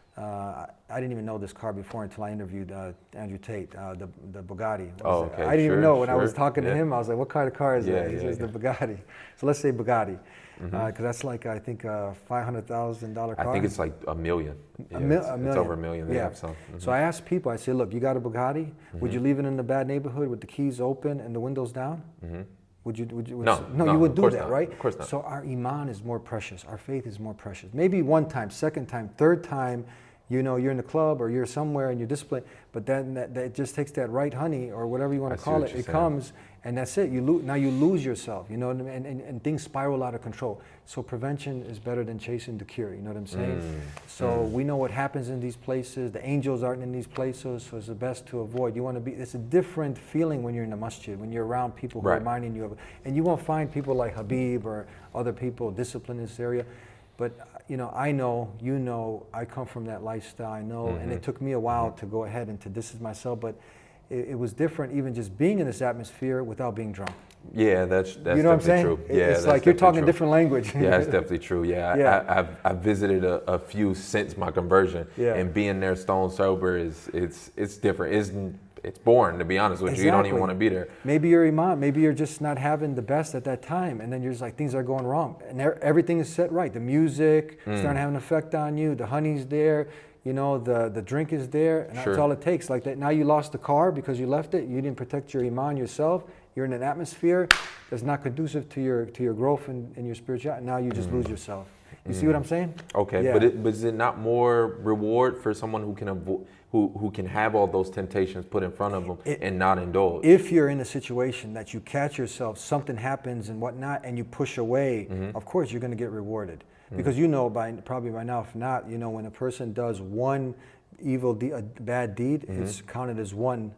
uh, I didn't even know this car before until I interviewed uh, Andrew Tate, uh, the the Bugatti. What Oh, is it? okay, I didn't even sure, know when I sure, was talking yeah. to him. I was like, "What kind of car is Yeah, that?" He yeah, says, yeah. "The Bugatti." So let's say Bugatti, because Mhm. uh, that's like I think a five hundred thousand dollar car. I think it's like a million. Yeah, A, mil- it's, a it's million. over a million. They yeah. have some. Mhm. So I asked people, I say, look, you got a Bugatti. Would Mhm. you leave it in a bad neighborhood with the keys open and the windows down? Mhm. Would you? Would you? Would No, you, no, no, you would of do course that, not. right? Of course not. So our iman is more precious. Our faith is more precious. Maybe one time, second time, third time, you know, you're in the club or you're somewhere and you're disciplined, but then that, that just takes that right honey or whatever you want I to see call what it. you're It saying. comes and that's it. You lo- now you lose yourself. You know what I mean? And, and, and things spiral out of control. So prevention is better than chasing the cure. You know what I'm saying? Mm. So Mm. we know what happens in these places. The angels aren't in these places, so it's the best to avoid. You want to be. It's a different feeling when you're in the masjid, when you're around people who are Right. reminding you of. And you won't find people like Habib or other people disciplined in this area. But you know, I know, you know, I come from that lifestyle. I know, and it Mhm. took me a while to go ahead and to distance myself. But it, it was different, even just being in this atmosphere without being drunk. Yeah, that's that's You know what I'm definitely saying? true. It- Yeah, it's that's like you're definitely talking true. different language. Yeah, it's definitely true. Yeah, Yeah. I, I've I've visited a, a few since my conversion, Yeah. and being there stone sober is it's it's different. It's it's boring, to be honest with you. You don't even Exactly. want to be there. Maybe you're imam, maybe you're just not having the best at that time, and then you're just like, things are going wrong, and er- everything is set right. The music Mm. starting to have an effect on you. The honey's there, you know, the the drink is there, and that's Sure. all it takes. Like that. Now you lost the car because you left it. You didn't protect your iman yourself. You're in an atmosphere that's not conducive to your to your growth and, and your spirituality. Now you just Mm. lose yourself. You see what I'm saying? Okay, Yeah. but it, but is it not more reward for someone who can avo- who who can have all those temptations put in front of them It- and not indulge? If you're in a situation that you catch yourself, something happens and whatnot, and you push away, Mhm. of course you're going to get rewarded. Mhm. Because you know by probably by now, if not, you know when a person does one evil, de- a bad deed, Mhm. it's counted as one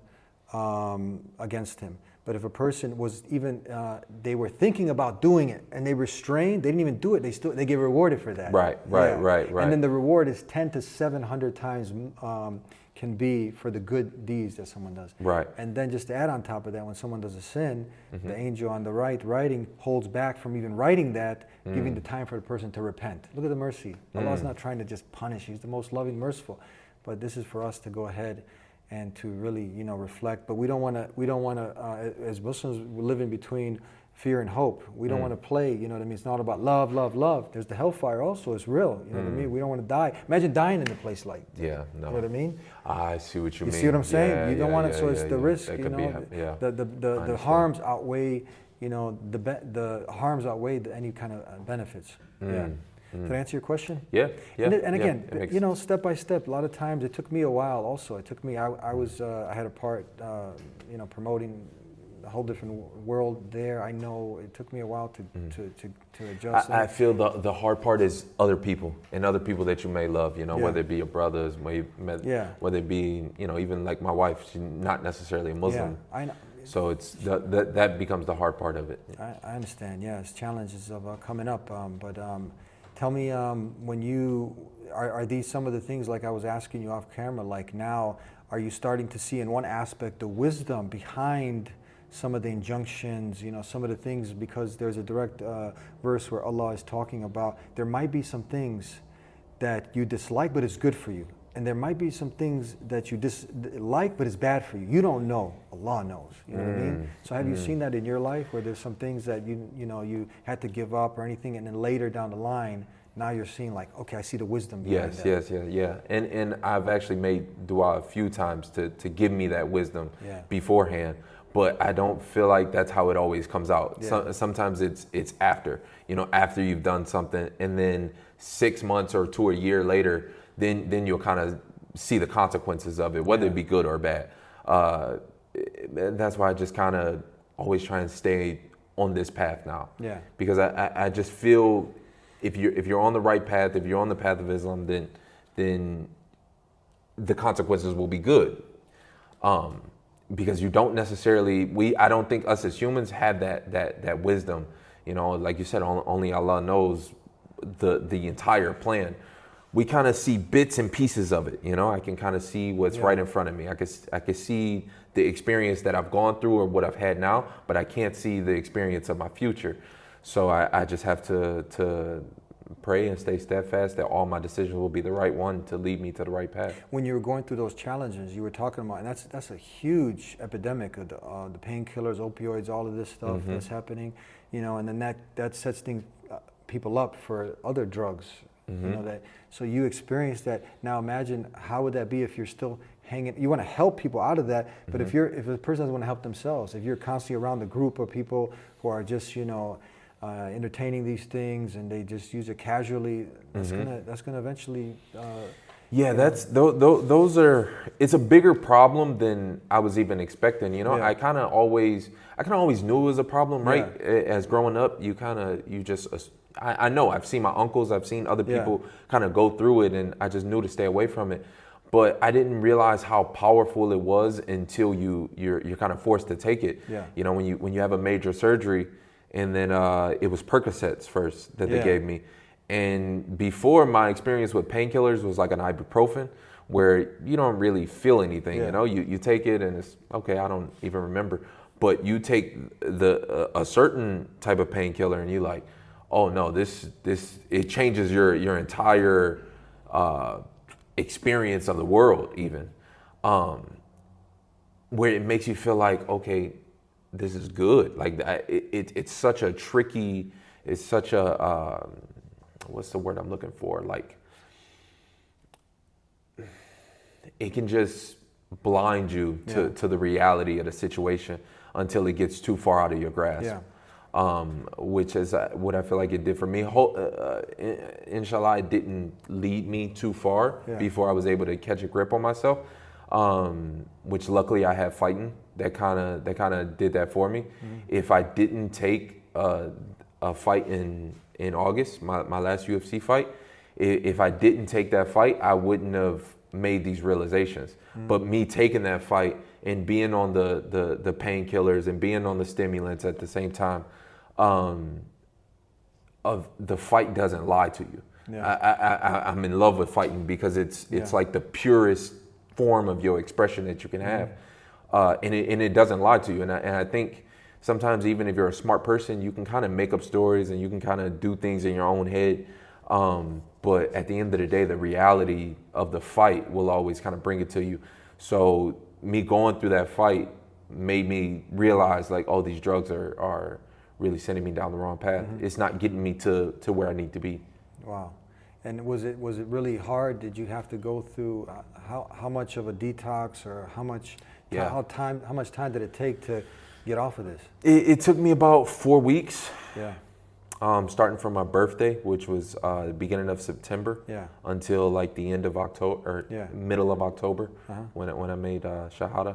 um, against him. But if a person was even, uh, they were thinking about doing it and they restrained, they didn't even do it, they still, they get rewarded for that. Right, right, right, right. And then the reward is ten to seven hundred times um, can be for the good deeds that someone does. Right. And then just to add on top of that, when someone does a sin, Mhm. the angel on the right writing holds back from even writing that, giving Mm. the time for the person to repent. Look at the mercy. Allah's Mm. not trying to just punish. He's the most loving, merciful. But this is for us to go ahead and to really, you know, reflect. But we don't want to. We don't want to. Uh, as Muslims, we're living between fear and hope. We don't Mm. want to play. You know what I mean? It's not about love, love, love. There's the hellfire also. It's real. You know what I Mm. mean? We don't want to die. Imagine dying in a place like. Yeah, no. You know what I mean? I see what you, You mean. see what I'm saying? Yeah, you don't yeah, want it, yeah, so it's yeah, the yeah. risk. That You could be know, hap- yeah. the the I the, the understand. harms outweigh. You know, the be, the harms outweigh the, any kind of uh, benefits. Yeah. Mm, Did mm. I answer your question? Yeah, yeah, And, it- and yeah, again, it makes you know, step by step. A lot of times, it took me a while. Also, it took me. I, I was. Uh, I had a part. Uh, you know, promoting a whole different w- world there. I know it took me a while to Mm. to, to, to adjust. I, I feel the the hard part is other people and other people that you may love. You know, Yeah. whether it be your brothers, may, may, Yeah. whether it be you know even like my wife, she's not necessarily a Muslim. Yeah, I know. So it's the, the, that becomes the hard part of it. I, I understand. Yes, challenges of uh, coming up. Um, but um, tell me, um, when you are, are these some of the things like I was asking you off camera? Like now, are you starting to see in one aspect the wisdom behind some of the injunctions? You know, some of the things, because there's a direct uh, verse where Allah is talking about there might be some things that you dislike, but it's good for you. And there might be some things that you dislike, but it's bad for you. You don't know. Allah knows. You know what I mean? Mm, So have you mm. seen that in your life, where there's some things that you you know you had to give up or anything, and then later down the line, now you're seeing like, okay, I see the wisdom behind Yes, that. yes, yeah, yeah. And and I've actually made dua a few times to, to give me that wisdom Yeah. beforehand. But I don't feel like that's how it always comes out. Yeah. So, sometimes it's it's after, you know, after you've done something, and then six months or to a year later, then then you'll kind of see the consequences of it, whether it be good or bad. Uh, that's why I just kind of always try and stay on this path now. Yeah. Because I, I, I just feel if you're if you're on the right path, if you're on the path of Islam, then then the consequences will be good. Um, because you don't necessarily, we I don't think us as humans have that that that wisdom. You know, like you said, only Allah knows the the entire plan. We kind of see bits and pieces of it. You know, I can kind of see what's yeah. right in front of me. I can I can see the experience that I've gone through or what I've had now, but I can't see the experience of my future. So I, I just have to to pray and stay steadfast that all my decisions will be the right one to lead me to the right path. When you were going through those challenges, you were talking about, and that's that's a huge epidemic of the, uh, the painkillers, opioids, all of this stuff mm-hmm. that's happening. You know, and then that that sets things uh, people up for other drugs. Mm-hmm. You know that. So you experienced that. Now imagine how would that be if you're still hanging. You want to help people out of that, but mm-hmm. if you're if a person doesn't want to help themselves, if you're constantly around the group of people who are just you know uh, entertaining these things and they just use it casually, that's mm-hmm. gonna that's gonna eventually. Uh, yeah, that's those, those are. It's a bigger problem than I was even expecting. You know, yeah. I kind of always I kind of always knew it was a problem, right? Yeah. As growing up, you kind of you just. I, I know I've seen my uncles, I've seen other people yeah. kind of go through it, and I just knew to stay away from it. But I didn't realize how powerful it was until you you're you're kind of forced to take it. Yeah. You know, when you when you have a major surgery, and then uh, it was Percocets first that yeah. they gave me, and before my experience with painkillers was like an ibuprofen, where you don't really feel anything. Yeah. You know, you you take it and it's okay. I don't even remember, but you take the uh, a certain type of painkiller and you like. Oh no, this this it changes your your entire uh, experience of the world, even um, where it makes you feel like okay, this is good. Like it, it it's such a tricky, it's such a uh, what's the word I'm looking for? Like it can just blind you to, yeah. to the reality of the situation until it gets too far out of your grasp. Yeah. Um, which is uh, what I feel like it did for me. Ho- uh, inshallah, it didn't lead me too far yeah. before I was able to catch a grip on myself. Um, which luckily I had fighting that kind of that kind of did that for me. Mm-hmm. If I didn't take uh, a fight in in August, my, my last U F C fight, if I didn't take that fight, I wouldn't have made these realizations. Mm-hmm. But me taking that fight and being on the the, the painkillers and being on the stimulants at the same time. Um, of the fight doesn't lie to you. Yeah. I, I, I, I'm in love with fighting because it's it's yeah. like the purest form of your expression that you can have, mm-hmm. uh, and it and it doesn't lie to you. And I, and I think sometimes even if you're a smart person, you can kind of make up stories and you can kind of do things in your own head. Um, but at the end of the day, the reality of the fight will always kind of bring it to you. So me going through that fight made me realize like, oh, these drugs are are. really sending me down the wrong path. Mm-hmm. It's not getting me to, to where I need to be. Wow. And was it was it really hard? Did you have to go through uh, how how much of a detox or how much yeah. how time how much time did it take to get off of this? It, it took me about four weeks. Yeah. Um, starting from my birthday, which was uh, the beginning of September, yeah. until like the end of October or yeah. middle of October, uh-huh. when it, when I made uh, Shahada.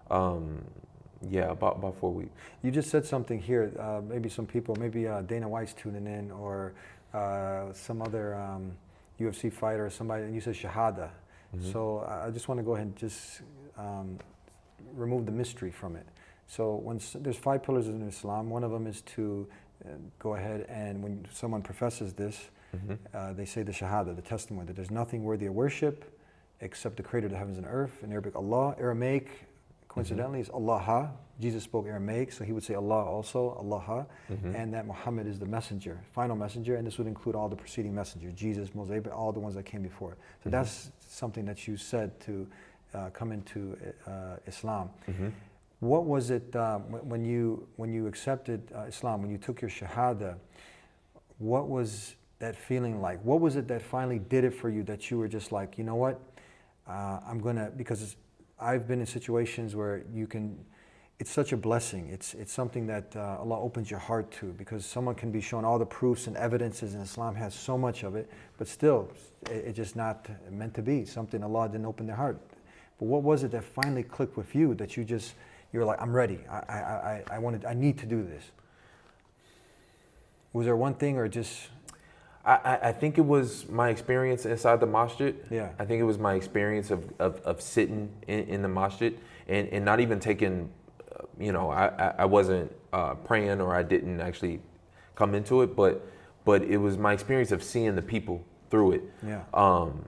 Um, Yeah, about about four weeks. You just said something here. Uh, maybe some people, maybe uh, Dana White's tuning in, or uh, some other um, U F C fighter, or somebody, and you said Shahada. Mm-hmm. So I just want to go ahead and just um, remove the mystery from it. So when there's five pillars in Islam, one of them is to uh, go ahead and when someone professes this, mm-hmm. uh, they say the Shahada, the testimony that there's nothing worthy of worship except the Creator of the heavens and earth. In Arabic, Allah. Aramaic. Coincidentally, it's Allah. Jesus spoke Aramaic, so he would say Allah also, Allah, mm-hmm. and that Muhammad is the messenger, final messenger, and this would include all the preceding messengers, Jesus, Moses, all the ones that came before. So mm-hmm. that's something that you said to uh, come into uh, Islam. Mm-hmm. What was it um, when you when you accepted uh, Islam, when you took your Shahada, what was that feeling like? What was it that finally did it for you that you were just like, you know what, uh, I'm gonna, because it's, I've been in situations where you can, it's such a blessing. It's it's something that uh, Allah opens your heart to, because someone can be shown all the proofs and evidences, and Islam has so much of it, but still, it, it's just not meant to be. Something Allah didn't open their heart. But what was it that finally clicked with you that you just, you were like, I'm ready. I I I, I wanted, I need to do this. Was there one thing or just? I, I think it was my experience inside the masjid. Yeah. I think it was my experience of, of, of sitting in, in the masjid and, and not even taking, uh, you know, I, I, I wasn't uh, praying or I didn't actually come into it, but but it was my experience of seeing the people through it. Yeah. Um,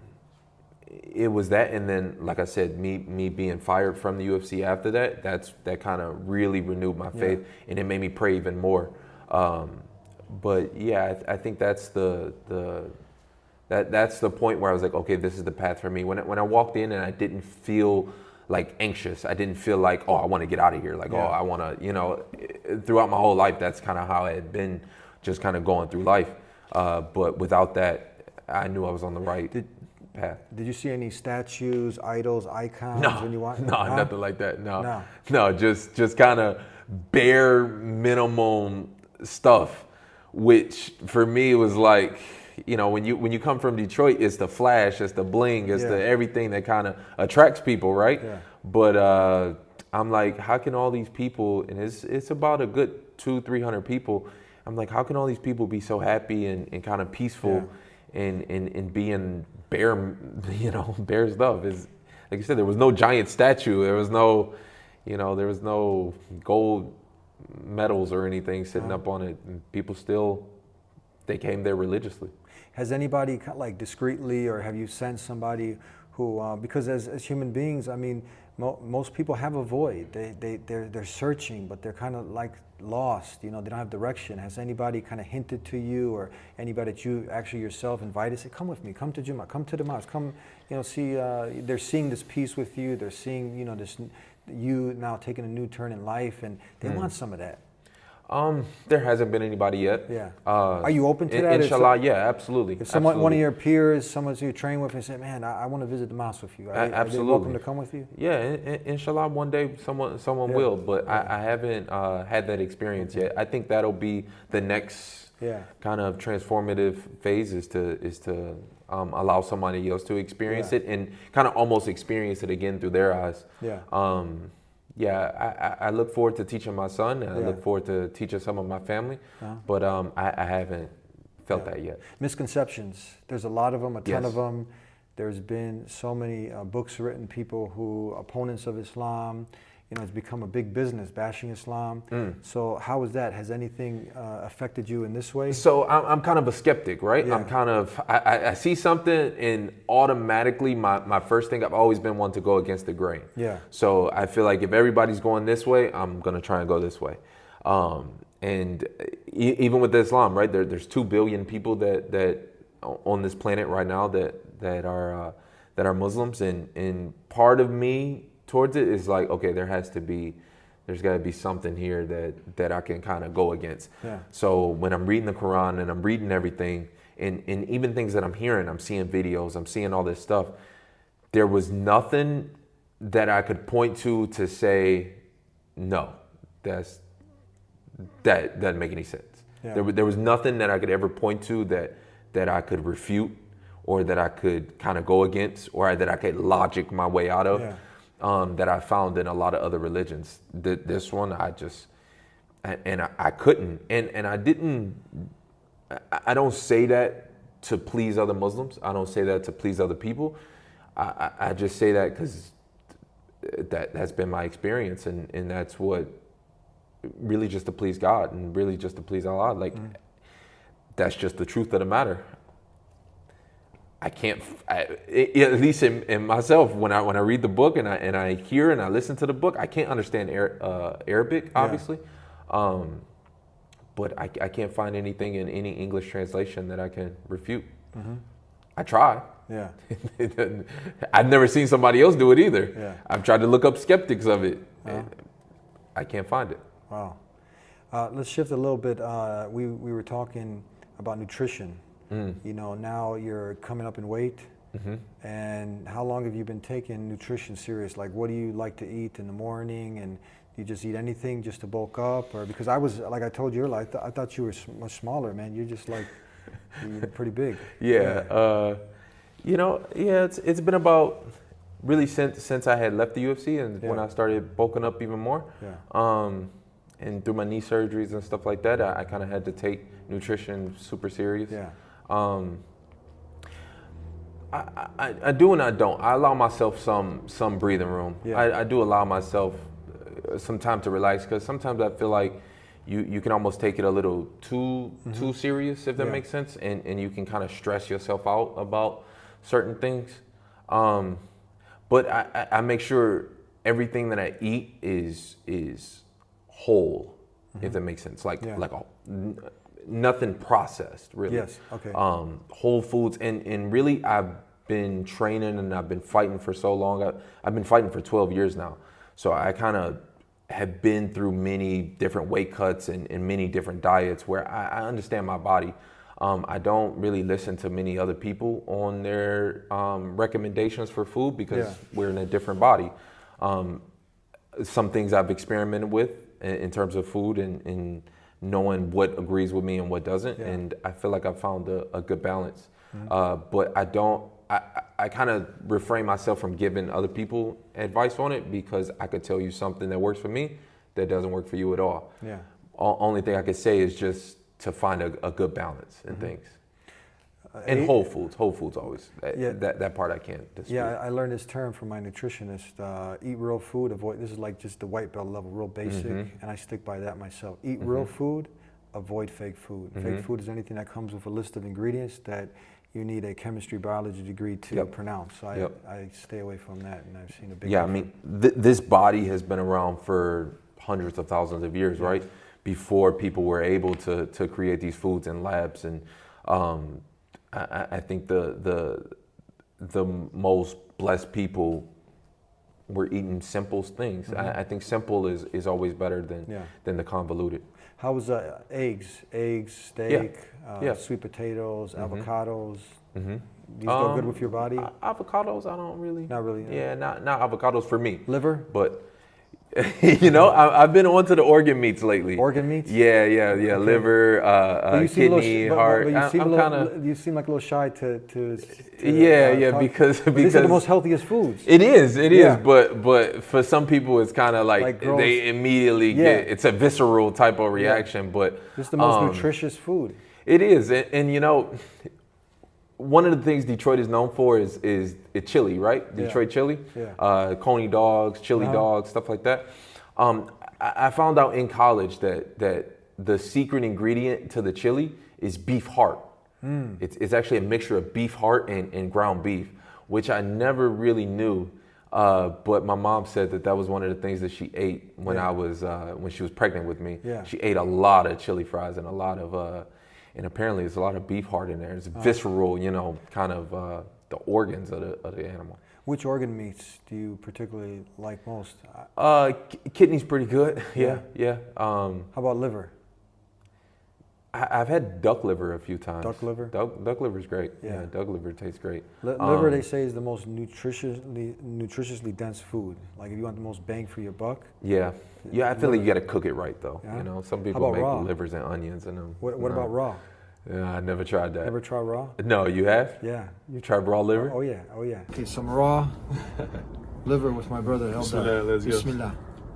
it was that, and then, like I said, me me being fired from the U F C after that, that's that kind of really renewed my faith, yeah. and it made me pray even more. Um, But yeah, I, th- I think that's the the that that's the point where I was like, okay, this is the path for me. When I, when I walked in and I didn't feel like anxious, I didn't feel like, oh, I want to get out of here. Like, yeah. oh, I want to, you know. Throughout my whole life, that's kind of how I had been, just kind of going through life. Uh, but without that, I knew I was on the right did, path. Did you see any statues, idols, icons no, when you watched? No, huh? nothing like that. No, no, no just just kind of bare minimum stuff. Which for me was like, you know, when you when you come from Detroit, it's the flash, it's the bling, it's yeah. the everything that kind of attracts people, right? Yeah. But uh, I'm like, how can all these people, and it's it's about a good two, three hundred people. I'm like, how can all these people be so happy and, and kind of peaceful, yeah. and, and and being bare, you know, bare stuff? Is like I said, there was no giant statue, there was no, you know, there was no gold medals or anything sitting uh-huh. up on it, and people still, they came there religiously. Has anybody like discreetly, or have you sent somebody who, uh, because as, as human beings, I mean, mo- most people have a void. They, they, they're, they're searching, but they're kind of like lost, you know, they don't have direction. Has anybody kind of hinted to you, or anybody that you actually yourself invited, say, come with me, come to Jummah, come to the mosque, come, you know, see, uh, they're seeing this peace with you, they're seeing, you know, this, you now taking a new turn in life, and they mm. want some of that. Um, there hasn't been anybody yet. Yeah. Uh, Are you open to in, that? Inshallah, so, yeah, absolutely. If someone, absolutely. one of your peers, someone you train with, and say, "Man, I, I want to visit the mosque with you," are, a- they, absolutely. are they welcome to come with you? Yeah, in, in, inshallah, one day someone someone yeah. will, but yeah. I, I haven't uh, had that experience yet. I think that'll be the next yeah. kind of transformative phase is to is to um, allow somebody else to experience yeah. it and kind of almost experience it again through their eyes. Yeah. Um, Yeah, I, I look forward to teaching my son, and I yeah. look forward to teaching some of my family, uh-huh. but um, I, I haven't felt yeah. that yet. Misconceptions. There's a lot of them, a ton yes. of them. There's been so many uh, books written, people who, opponents of Islam, you know, it's become a big business, bashing Islam. Mm. So how is that? Has anything uh, affected you in this way? So I'm, I'm kind of a skeptic, right? Yeah. I'm kind of, I, I, I see something and automatically my, my first thing, I've always been one to go against the grain. Yeah. So I feel like if everybody's going this way, I'm going to try and go this way. Um, and e- even with Islam, right, there, there's two billion people that, that on this planet right now that, that are, uh, that are Muslims. And, and part of me towards it is like, okay, there has to be, there's got to be something here that, that I can kind of go against. Yeah. So when I'm reading the Quran and I'm reading everything, and, and even things that I'm hearing, I'm seeing videos, I'm seeing all this stuff, there was nothing that I could point to to say, no, that's, that doesn't make any sense. Yeah. There, there was nothing that I could ever point to that, that I could refute or that I could kind of go against or that I could logic my way out of. Yeah. Um, that I found in a lot of other religions. Th- this one, I just, and, and I, I couldn't, and, and I didn't, I, I don't say that to please other Muslims. I don't say that to please other people. I, I, I just say that because that, that's been my experience, and, and that's what, really just to please God, and really just to please Allah. Like, mm. that's just the truth of the matter. I can't, I, it, at least in, in myself, when I when I read the book and I and I hear and I listen to the book, I can't understand Air, uh, Arabic, obviously, yeah. um, but I, I can't find anything in any English translation that I can refute. Mm-hmm. I try. Yeah. I've never seen somebody else do it either. Yeah. I've tried to look up skeptics of it. Uh-huh. I can't find it. Wow. Uh, let's shift a little bit. Uh, we we were talking about nutrition. Mm. You know, now you're coming up in weight, mm-hmm. and how long have you been taking nutrition serious? Like, what do you like to eat in the morning, and do you just eat anything just to bulk up, or because I was, like I told you earlier, I, th- I thought you were much smaller, man. You're just like, you're pretty big. Yeah, yeah. Uh, you know, yeah, it's it's been about really since since I had left the U F C and yeah. when I started bulking up even more. Yeah. Um, and through my knee surgeries and stuff like that, I, I kind of had to take nutrition super serious. Yeah. Um, I, I, I do and I don't. I allow myself some some breathing room. Yeah. I, I do allow myself some time to relax because sometimes I feel like you, you can almost take it a little too mm-hmm. too serious, if that yeah. makes sense, and, and you can kind of stress yourself out about certain things. Um, but I, I, I make sure everything that I eat is is whole, mm-hmm. if that makes sense. Like yeah. like a, n- nothing processed, really. Yes. Okay. Um, whole foods, and and really, I've been training and I've been fighting for so long. I, I've been fighting for twelve years now, so I kind of have been through many different weight cuts and, and many different diets where I, I understand my body. Um, I don't really listen to many other people on their um, recommendations for food because yeah. we're in a different body. Um, some things I've experimented with in, in terms of food and, and knowing what agrees with me and what doesn't, yeah. and I feel like I found a, a good balance. Mm-hmm. Uh, but I don't, I, I kind of refrain myself from giving other people advice on it because I could tell you something that works for me that doesn't work for you at all. Yeah. O- only thing I could say is just to find a, a good balance in mm-hmm. things. Uh, and eight, whole foods, whole foods always. Yeah. That that part I can't dispute. Yeah, I learned this term from my nutritionist. Uh, eat real food, avoid, this is like just the white belt level, real basic, mm-hmm. and I stick by that myself. Eat mm-hmm. real food, avoid fake food. Mm-hmm. Fake food is anything that comes with a list of ingredients that you need a chemistry biology degree to yep. pronounce. So I, yep. I stay away from that, and I've seen a big Yeah, difference. I mean, th- this body has been around for hundreds of thousands of years, yeah. right? Before people were able to to create these foods in labs, and um, I, I think the the the most blessed people were eating simple things. Mm-hmm. I, I think simple is, is always better than yeah. than the convoluted. How was uh, eggs? Eggs, steak, yeah. Uh, yeah. sweet potatoes, mm-hmm. avocados. Mm-hmm. These go um, good with your body? Avocados, I don't really. Not really. No. Yeah, not not avocados for me. Liver, but. you know, I, I've been onto the organ meats lately. Organ meats? Yeah, yeah, yeah. Okay. Liver, uh, uh, kidney, little, heart. But, but you, seem I'm little, kinda, you seem like a little shy to. to, to yeah, uh, yeah, talk. because but because these are the most healthiest foods. It is, it yeah. is. But but for some people, it's kind of like, like they immediately yeah. get. It's a visceral type of reaction. Yeah. But it's the most um, nutritious food. It is, and, and you know. One of the things Detroit is known for is is, is chili, right? Detroit yeah. chili, yeah. uh, Coney dogs, chili uh-huh. dogs, stuff like that. Um, I, I found out in college that that the secret ingredient to the chili is beef heart. Mm. It's it's actually a mixture of beef heart and, and ground beef, which I never really knew. Uh, but my mom said that that was one of the things that she ate when yeah. I was uh, when she was pregnant with me. Yeah. She ate a lot of chili fries and a lot of. Uh, And apparently there's a lot of beef heart in there. It's uh, visceral, you know, kind of uh, the organs of the, of the animal. Which organ meats do you particularly like most? Uh, k- kidney's pretty good. Yeah, yeah. yeah. Um, How about liver? I, I've had duck liver a few times. Duck liver? Duck, duck liver's great. Yeah. yeah, duck liver tastes great. Li- um, liver, they say, is the most nutritiously nutritiously dense food. Like if you want the most bang for your buck. Yeah, yeah. I feel like you got to cook it right, though. Yeah? You know, some people make raw? livers and onions in them. What, what no. about raw? Yeah, I never tried that. Never tried raw? No, you have? Yeah. You tried raw liver? Oh, oh yeah, oh yeah. Okay, some raw liver with my brother. Bismillah, let's go. Bismillah.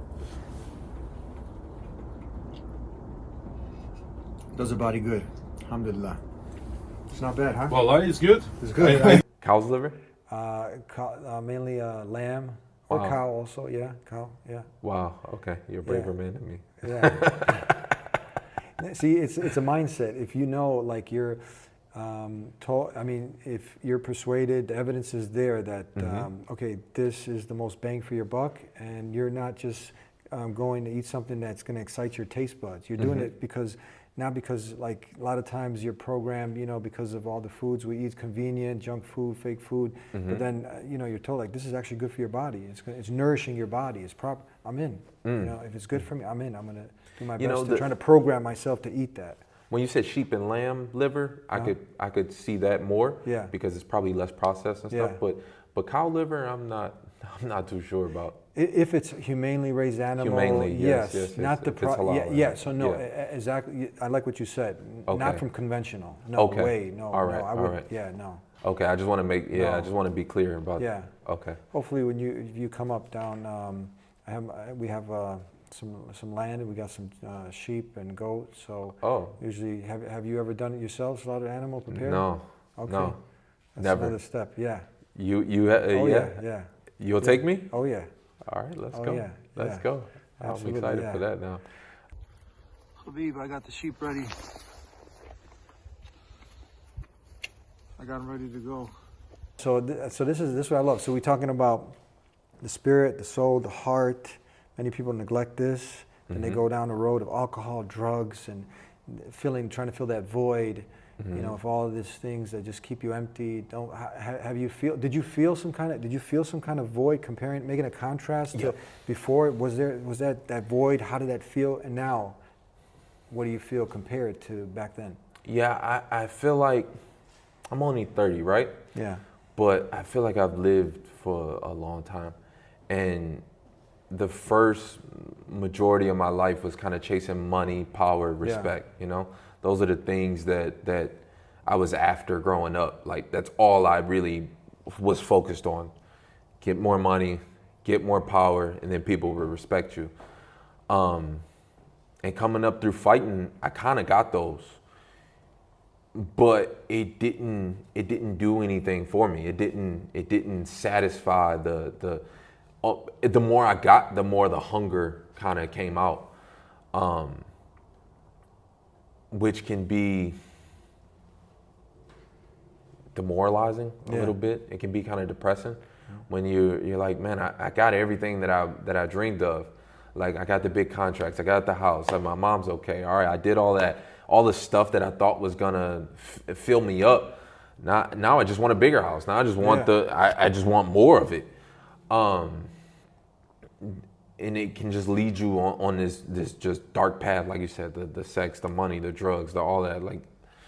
Does the body good. Alhamdulillah. It's not bad, huh? Well, it's good. It's good. I, I, Cow's liver? Uh, cow, uh, mainly uh, lamb or wow. cow also. Yeah, cow. Yeah. Wow. Okay, you're a braver yeah. man than me. Yeah. See, it's it's a mindset. If you know, like you're, um, taught, I mean, if you're persuaded, the evidence is there that mm-hmm. um, okay, this is the most bang for your buck, and you're not just um, going to eat something that's going to excite your taste buds. You're doing mm-hmm. it because. Not because, like, a lot of times you're programmed, you know, because of all the foods we eat, convenient, junk food, fake food. Mm-hmm. But then, uh, you know, you're told, like, this is actually good for your body. It's it's nourishing your body. It's proper. I'm in. Mm. You know, if it's good for me, I'm in. I'm going to do my you best know, to the, trying to program myself to eat that. When you said sheep and lamb liver, I uh-huh. could I could see that more. Yeah. Because it's probably less processed and stuff. Yeah. But but cow liver, I'm not I'm not too sure about. If it's humanely raised animal, humanely, yes, yes, yes, not yes, the pro- pro- yeah, yeah. So no, yeah. exactly. I like what you said. Okay. Not from conventional. No okay. way. No. All right. No, I all would. right. Yeah. No. Okay. I just want to make. Yeah. No. I just want to be clear about. Yeah. Okay. Hopefully, when you if you come up down, um, I have we have uh, some some land, and we got some uh, sheep and goats. So oh, usually, have have you ever done it yourself? Slaughtered animal, prepared? No, okay. no, That's never. another step. Yeah. You you uh, oh yeah? yeah yeah. You'll yeah. take me? Oh yeah. All right, let's oh, go. Yeah. Let's yeah. go. Absolutely, I'm excited yeah. for that now. Habib, I got the sheep ready. I got them ready to go. So, th- so this is this is what I love. So we're talking about the spirit, the soul, the heart. Many people neglect this, and mm-hmm. they go down the road of alcohol, drugs, and feeling, trying to fill that void. Mm-hmm. You know, of all of these things that just keep you empty. Don't ha, have you feel? Did you feel some kind of? Did you feel some kind of void? Comparing, making a contrast to yep. before. Was there? Was that that void? How did that feel? And now, what do you feel compared to back then? Yeah, I, I feel like I'm only thirty, right? Yeah. But I feel like I've lived for a long time, and the first majority of my life was kind of chasing money, power, respect. Yeah. You know, those are the things that that I was after growing up. Like that's all I really was focused on: get more money, get more power, and then people will respect you. Um, and coming up through fighting, I kind of got those. But it didn't. It didn't do anything for me. It didn't. It didn't satisfy the the. Uh, the more I got, the more the hunger kind of came out, um, which can be demoralizing a yeah. little bit. It can be kind of depressing yeah. when you you're like, man, I, I got everything that I that I dreamed of. Like I got the big contracts, I got the house, like my mom's okay. All right, I did all that. All the stuff that I thought was gonna f- fill me up. Now, now I just want a bigger house. Now I just want yeah. the, I, I just want more of it. Um, and it can just lead you on, on this, this just dark path, like you said, the, the sex, the money, the drugs, the all that, like.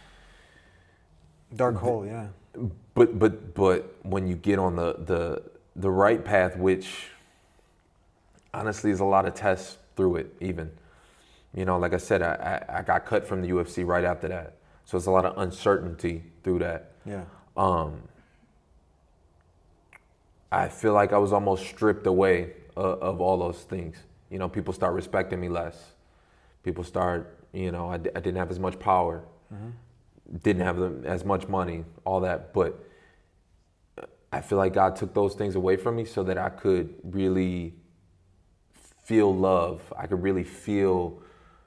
Dark hole, yeah. But, but, but when you get on the, the, the right path, which honestly is a lot of tests through it even. You know, like I said, I, I, I got cut from the U F C right after that. So it's a lot of uncertainty through that. Yeah. Um, I feel like I was almost stripped away uh, of all those things. You know, people start respecting me less. People start, you know, I, d- I didn't have as much power. Mm-hmm. Didn't have the, as much money, all that. But I feel like God took those things away from me so that I could really feel love. I could really feel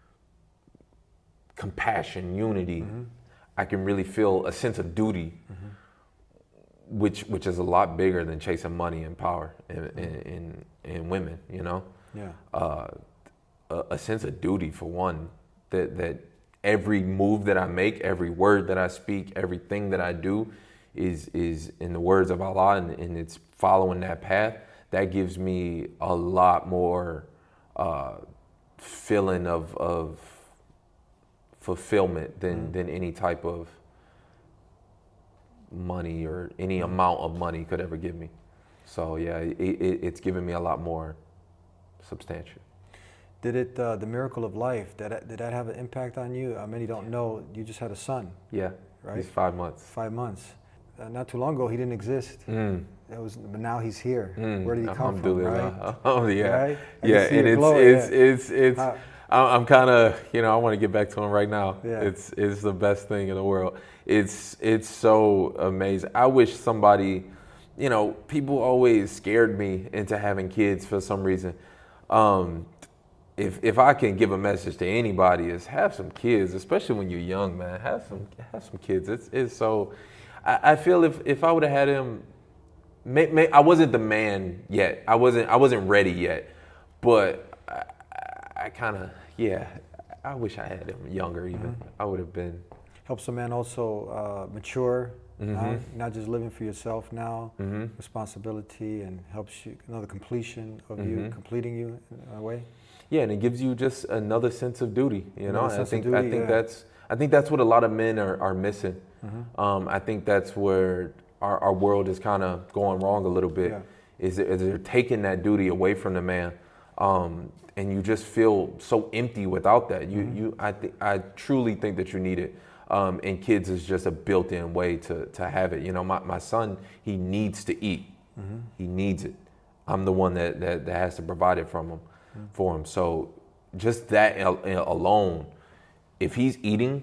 compassion, unity. Mm-hmm. I can really feel a sense of duty, mm-hmm. which which is a lot bigger than chasing money and power and in in women. You know, yeah, uh, a, a sense of duty for one. That that every move that I make, every word that I speak, everything that I do, is is in the words of Allah, and, and it's following that path. That gives me a lot more uh, feeling of of. fulfillment than mm. than any type of money or any amount of money could ever give me. So yeah, it, it, it's given me a lot more substantial. Did it uh, the miracle of life? Did that, did that have an impact on you? Uh, many don't know you just had a son. Yeah, right. He's five months. Five months. Uh, not too long ago, he didn't exist. Mm. It was, but now he's here. Mm. Where did he come from? Right? Oh yeah, right? yeah, and it's, glow, it's, yeah. it's it's it's. How, I'm kind of, you know, I want to get back to him right now. Yeah. It's it's the best thing in the world. It's it's so amazing. I wish somebody, you know, people always scared me into having kids for some reason. Um, if if I can give a message to anybody, is have some kids, especially when you're young, man. Have some have some kids. It's it's so. I, I feel if if I would have had him, may, may, I wasn't the man yet. I wasn't I wasn't ready yet, but. I, I kind of, yeah, I wish I had him younger even. Mm-hmm. I would have been. Helps a man also uh, mature, mm-hmm. uh, not just living for yourself now, mm-hmm. responsibility, and helps you, another completion of mm-hmm. you, completing you in a way. Yeah, and it gives you just another sense of duty, you know? I think duty, I think yeah. that's I think that's what a lot of men are, are missing. Mm-hmm. Um, I think that's where our, our world is kind of going wrong a little bit, yeah. is, is they're taking that duty away from the man. Um, and you just feel so empty without that. You, mm-hmm. you, I think, I truly think that you need it. Um, and kids is just a built-in way to to have it. You know, my, my son, he needs to eat. Mm-hmm. He needs it. I'm the one that, that that has to provide it from him. mm-hmm. for him. So just that alone, if he's eating,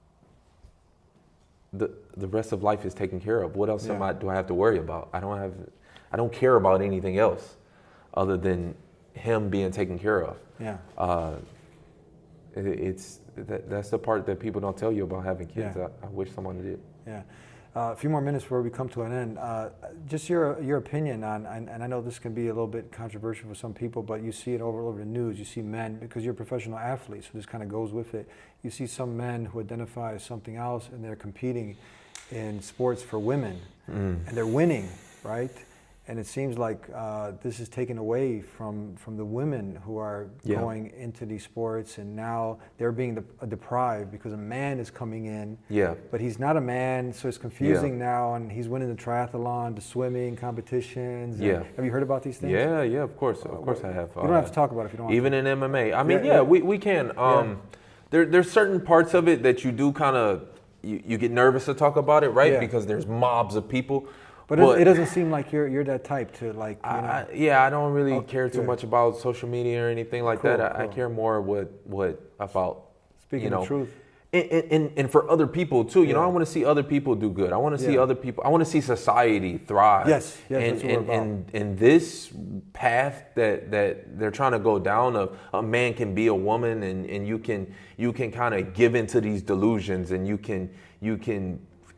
the the rest of life is taken care of. What else Yeah. am I, do I have to worry about? I don't have, I don't care about anything else other than him being taken care of. Yeah. Uh, it, it's that, that's the part that people don't tell you about having kids. Yeah. I, I wish someone did. Yeah. Uh, a few more minutes before we come to an end. Uh, just your your opinion on, and, and I know this can be a little bit controversial for some people, but you see it over over the news. You see men, because you're a professional athlete, so this kind of goes with it. You see some men who identify as something else, and they're competing in sports for women, Mm. and they're winning, right? And it seems like uh, this is taken away from, from the women who are Yeah. going into these sports, and now they're being de- deprived because a man is coming in. Yeah. But he's not a man, so it's confusing now, and he's winning the triathlon, the swimming competitions. and- Yeah. Have you heard about these things? Yeah, yeah, of course, of course I have. You don't have to talk about it if you don't want Even to. in M M A. I mean, Yeah, yeah, yeah. we, we can. Um, there, there's certain parts of it that you do kind of, you, you get nervous to talk about it, right? Yeah. Because there's mobs of people. But, it, it doesn't seem like you're you're that type to like, you know. I, yeah, I don't really Oh, care too good. much about social media or anything like Cool, that. I, I cool. care more what what about Speaking you know, the truth. And, and, and for other people too. You know, Yeah. I want to see other people do good. I want to see Yeah. other people. I want to see society thrive. Yes, yes, and that's what we're and, about. and and this path that that they're trying to go down of a man can be a woman, and, and you can you can kind of give into these delusions, and you can you can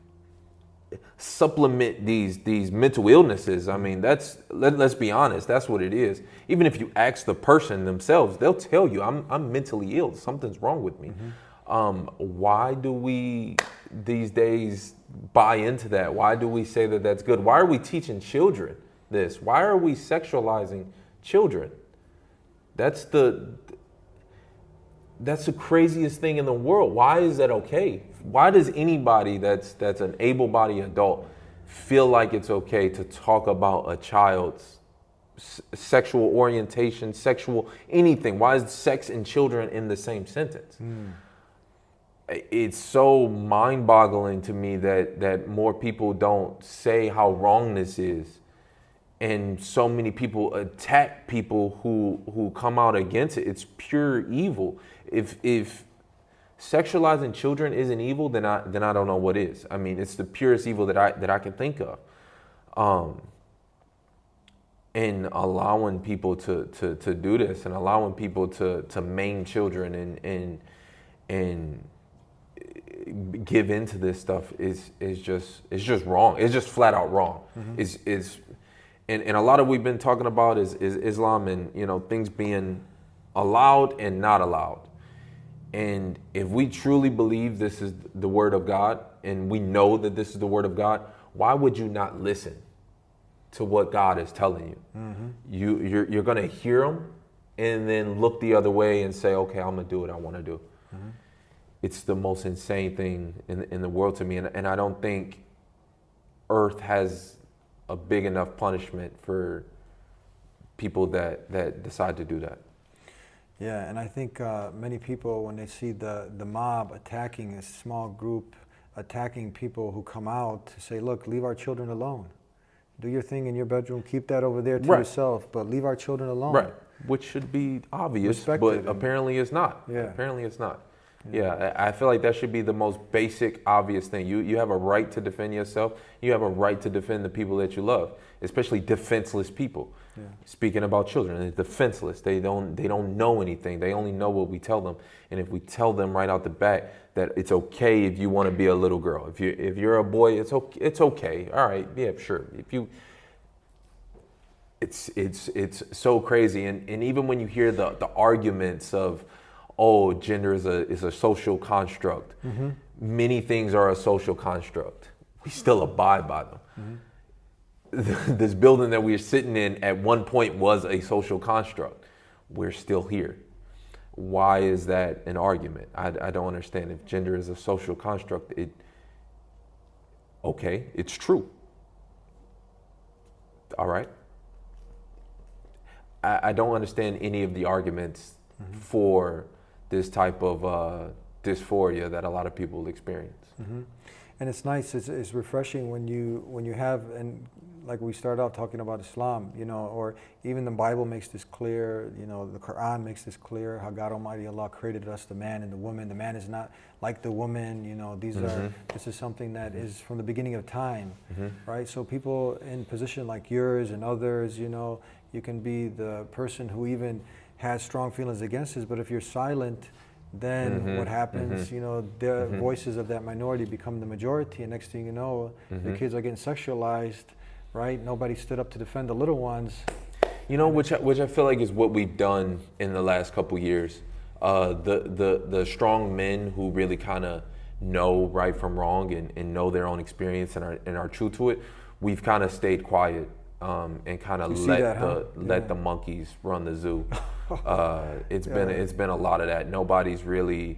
supplement these these mental illnesses. I mean, that's let, let's be honest, that's what it is. Even if you ask the person themselves, they'll tell you, I'm I'm mentally ill, something's wrong with me. Mm-hmm. Um, why do we these days buy into that? Why do we say that that's good? Why are we teaching children this? Why are we sexualizing children? That's the that's the craziest thing in the world. Why is that okay? Why does anybody that's that's an able-bodied adult feel like it's okay to talk about a child's s- sexual orientation, sexual anything? Why is sex and children in the same sentence? Mm. It's so mind-boggling to me that that more people don't say how wrong this is, and so many people attack people who who come out against it. It's pure evil. If if sexualizing children isn't evil, then I then I don't know what is. I mean, it's the purest evil that I that I can think of. Um, and allowing people to to to do this, and allowing people to to maim children and and and give into this stuff is is just it's just wrong. It's just flat out wrong. Mhm. Is is and, and a lot of we've been talking about is is Islam, and you know, things being allowed and not allowed. And if we truly believe this is the word of God, and we know that this is the word of God, why would you not listen to what God is telling you? Mhm. You you're you're gonna hear him and then look the other way and say, okay, I'm gonna do what I want to do. Mhm. It's the most insane thing in in the world to me, and and I don't think Earth has a big enough punishment for people that that decide to do that. Yeah, and I think uh, many people, when they see the, the mob attacking a small group, attacking people who come out to say, look, leave our children alone. Do your thing in your bedroom, keep that over there to Right. yourself, but leave our children alone. Right, which should be obvious, Respected but and- apparently it's not. Yeah. Apparently it's not. Yeah, I I feel like that should be the most basic, obvious thing. You you have a right to defend yourself. You have a right to defend the people that you love, especially defenseless people. Yeah. Speaking about children, they're defenseless. They don't they don't know anything. They only know what we tell them. And if we tell them right out the bat that it's okay if you want to be a little girl, if you if you're a boy, it's okay. It's okay. All right, yeah, sure. If you It's it's it's so crazy, and, and even when you hear the, the arguments of, oh, gender is a is a social construct. Mm-hmm. Many things are a social construct. We still abide by them. Mm-hmm. This building that we're sitting in at one point was a social construct. We're still here. Why is that an argument? I, I don't understand. If gender is a social construct, it okay, it's true. All right. I, I don't understand any of the arguments mm-hmm. for this type of uh, dysphoria that a lot of people experience. Mm-hmm. And it's nice, it's, it's refreshing when you when you have, and like we started off talking about Islam, you know, or even the Bible makes this clear, you know, the Quran makes this clear, how God Almighty Allah created us, the man and the woman. The man is not like the woman, you know, these Mm-hmm. are, this is something that is from the beginning of time, Mm-hmm. right? So people in position like yours and others, you know, you can be the person who even has strong feelings against this, but if you're silent, then Mhm, what happens, mhm, you know, the mhm. voices of that minority become the majority, and next thing you know, the Mhm. kids are getting sexualized, right? Nobody stood up to defend the little ones. You know, which I, which I feel like is what we've done in the last couple years. Uh, the the the strong men who really kind of know right from wrong and, and know their own experience and are and are true to it. We've kind of stayed quiet um, and kind of You see let that, the huh? let Yeah. the monkeys run the zoo. uh, it's been Yeah. it's been a lot of that. Nobody's really.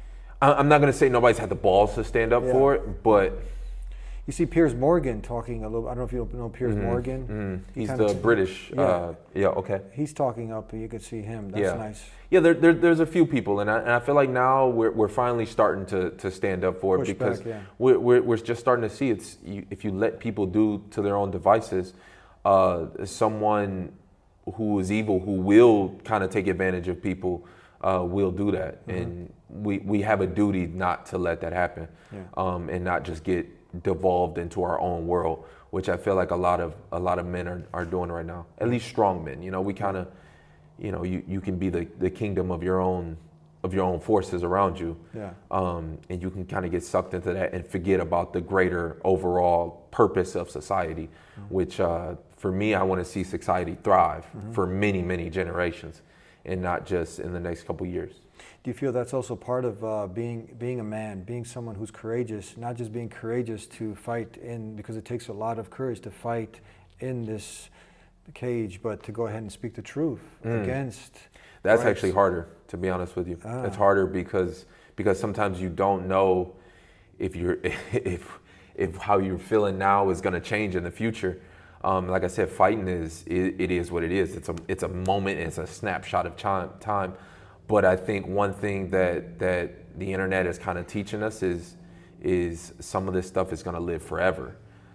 I- I'm not gonna say nobody's had the balls to stand up Yeah. for it, but. You see Piers Morgan talking a little, I don't know if you know Piers Mhm, Morgan. mhm. He He's kinda- the British. Yeah. Uh, yeah. Okay. He's talking up, and you could see him. That's yeah. nice. Yeah, there, there, there's a few people, and I, and I feel like now we're, we're finally starting to, to stand up for it Push because back, yeah. we're, we're, we're just starting to see it's you, if you let people do to their own devices, uh, someone who is evil, who will kind of take advantage of people, uh, will do that, Mhm. and we, we have a duty not to let that happen, Yeah. um, and not just get devolved into our own world, which I feel like a lot of a lot of men are, are doing right now. At least strong men. You know, we kind of, you know, you, you can be the, the kingdom of your own of your own forces around you. Yeah. Um, and you can kind of get sucked into that and forget about the greater overall purpose of society, Mm-hmm. which uh, for me, I want to see society thrive Mhm. for many, many generations and not just in the next couple years. Do you feel that's also part of uh, being being a man, being someone who's courageous, not just being courageous to fight in, because it takes a lot of courage to fight in this cage, but to go ahead and speak the truth Mm. against. That's rights? actually harder, to be honest with you. Ah. It's harder because because sometimes you don't know if you're if if how you're feeling now is going to change in the future. Um, like I said, fighting is it, it is what it is. It's a it's a moment. It's a snapshot of time. Time. But I think one thing that that the internet is kind of teaching us is is some of this stuff is going to live forever.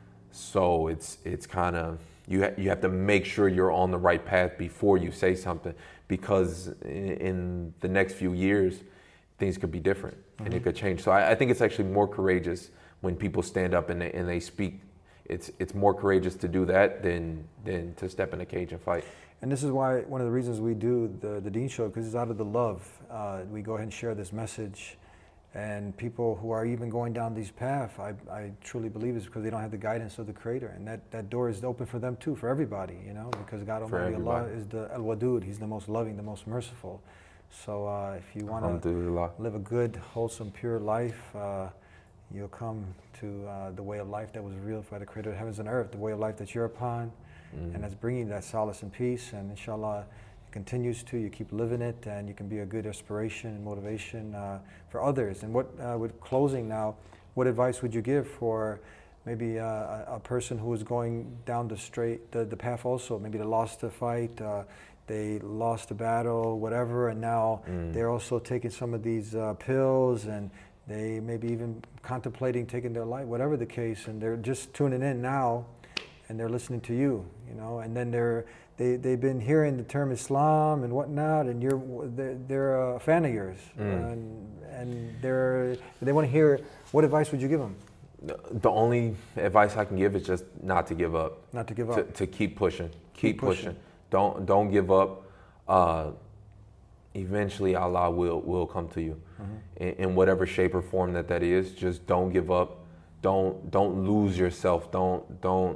So it's it's kind of you ha- you have to make sure you're on the right path before you say something, because in, in the next few years things could be different and it Mhm. could change. So I, I think it's actually more courageous when people stand up and they, and they speak. It's it's more courageous to do that than than to step in a cage and fight. And this is why one of the reasons we do the the Dean Show, because it's out of the love. Uh, we go ahead and share this message, and people who are even going down these paths, I, I truly believe is because they don't have the guidance of the Creator, and that, that door is open for them too, for everybody, you know, because God For Almighty Allah everybody. is the Al Wadud. He's the most loving, the most merciful. So uh, if you want to Alhamdulillah. live a good, wholesome, pure life, uh, you'll come to uh, the way of life that was revealed by the Creator of heavens and earth, the way of life that you're upon, Mhm. and that's bringing that solace and peace. And inshallah, it continues to. You keep living it, and you can be a good inspiration and motivation uh, for others. And what, uh, with closing now, what advice would you give for maybe uh, a, a person who is going down the straight, the, the path also? Maybe they lost a fight, uh, they lost a battle, whatever, and now Mm. they're also taking some of these uh, pills, and they maybe even contemplating taking their life, whatever the case, and they're just tuning in now, and they're listening to you, you know, and then they're they they've been hearing the term Islam and whatnot, and you're they're, they're a fan of yours, Mm. and and they're they want to hear. What advice would you give them? The only advice I can give is just not to give up. Not to give To, up. to keep pushing. Keep, Keep pushing. pushing. Don't don't give up. Uh, eventually, Allah will will come to you, Mhm. in, in whatever shape or form that that is. Just don't give up. Don't don't lose yourself. Don't don't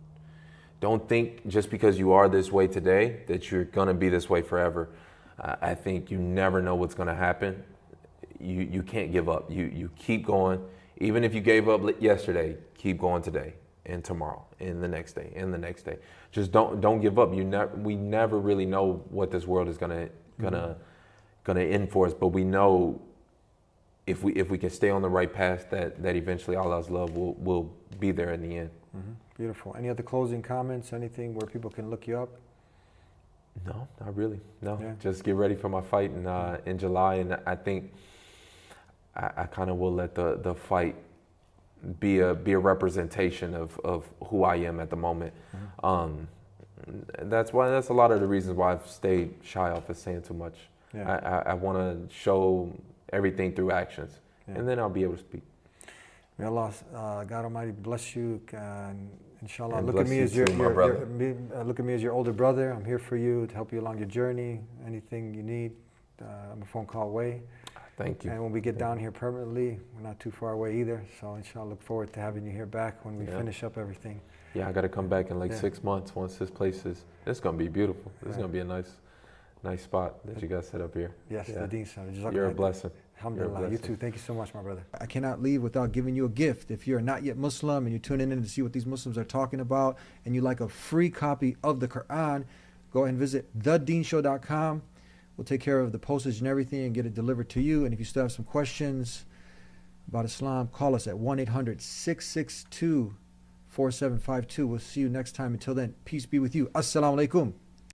don't think just because you are this way today that you're gonna be this way forever. Uh, I think you never know what's gonna happen. You you can't give up. You you keep going. Even if you gave up li- yesterday, keep going today and tomorrow and the next day and the next day. Just don't don't give up. You never we never really know what this world is gonna gonna gonna end for us, but we know if we if we can stay on the right path, that that eventually Allah's love will will be there in the end. Mhm. Beautiful. Any other closing comments? Anything where people can look you up? No, not really. No, Yeah. just get ready for my fight in uh, in July, and I think I, I kind of will let the the fight be a be a representation of, of who I am at the moment. Mm-hmm. Um, that's why that's a lot of the reasons why I've stayed shy off of saying too much. Yeah. I, I, I want to show everything through actions, yeah. and then I'll be able to speak. May Allah, uh, God Almighty bless you, and inshallah, and look at me as your, too, your, your me, uh, look at me as your older brother. I'm here for you to help you along your journey. Anything you need, uh, I'm a phone call away. Thank you. And when we get down here permanently, we're not too far away either. So inshallah, look forward to having you here back when we yeah. finish up everything. Yeah, I got to come back in like yeah. six months once this place is. It's gonna be beautiful. It's right. gonna be a nice, nice spot that you guys set up here. Yes, yeah. the Dean Center. You're a blessing. Alhamdulillah. You too. Thank you so much, my brother. I cannot leave without giving you a gift. If you're not yet Muslim and you're tuning in to see what these Muslims are talking about, and you like a free copy of the Quran, go ahead and visit the dean show dot com. We'll take care of the postage and everything and get it delivered to you. And if you still have some questions about Islam, call us at one eight hundred, six six two, four seven five two. We'll see you next time. Until then, peace be with you. Assalamu alaikum.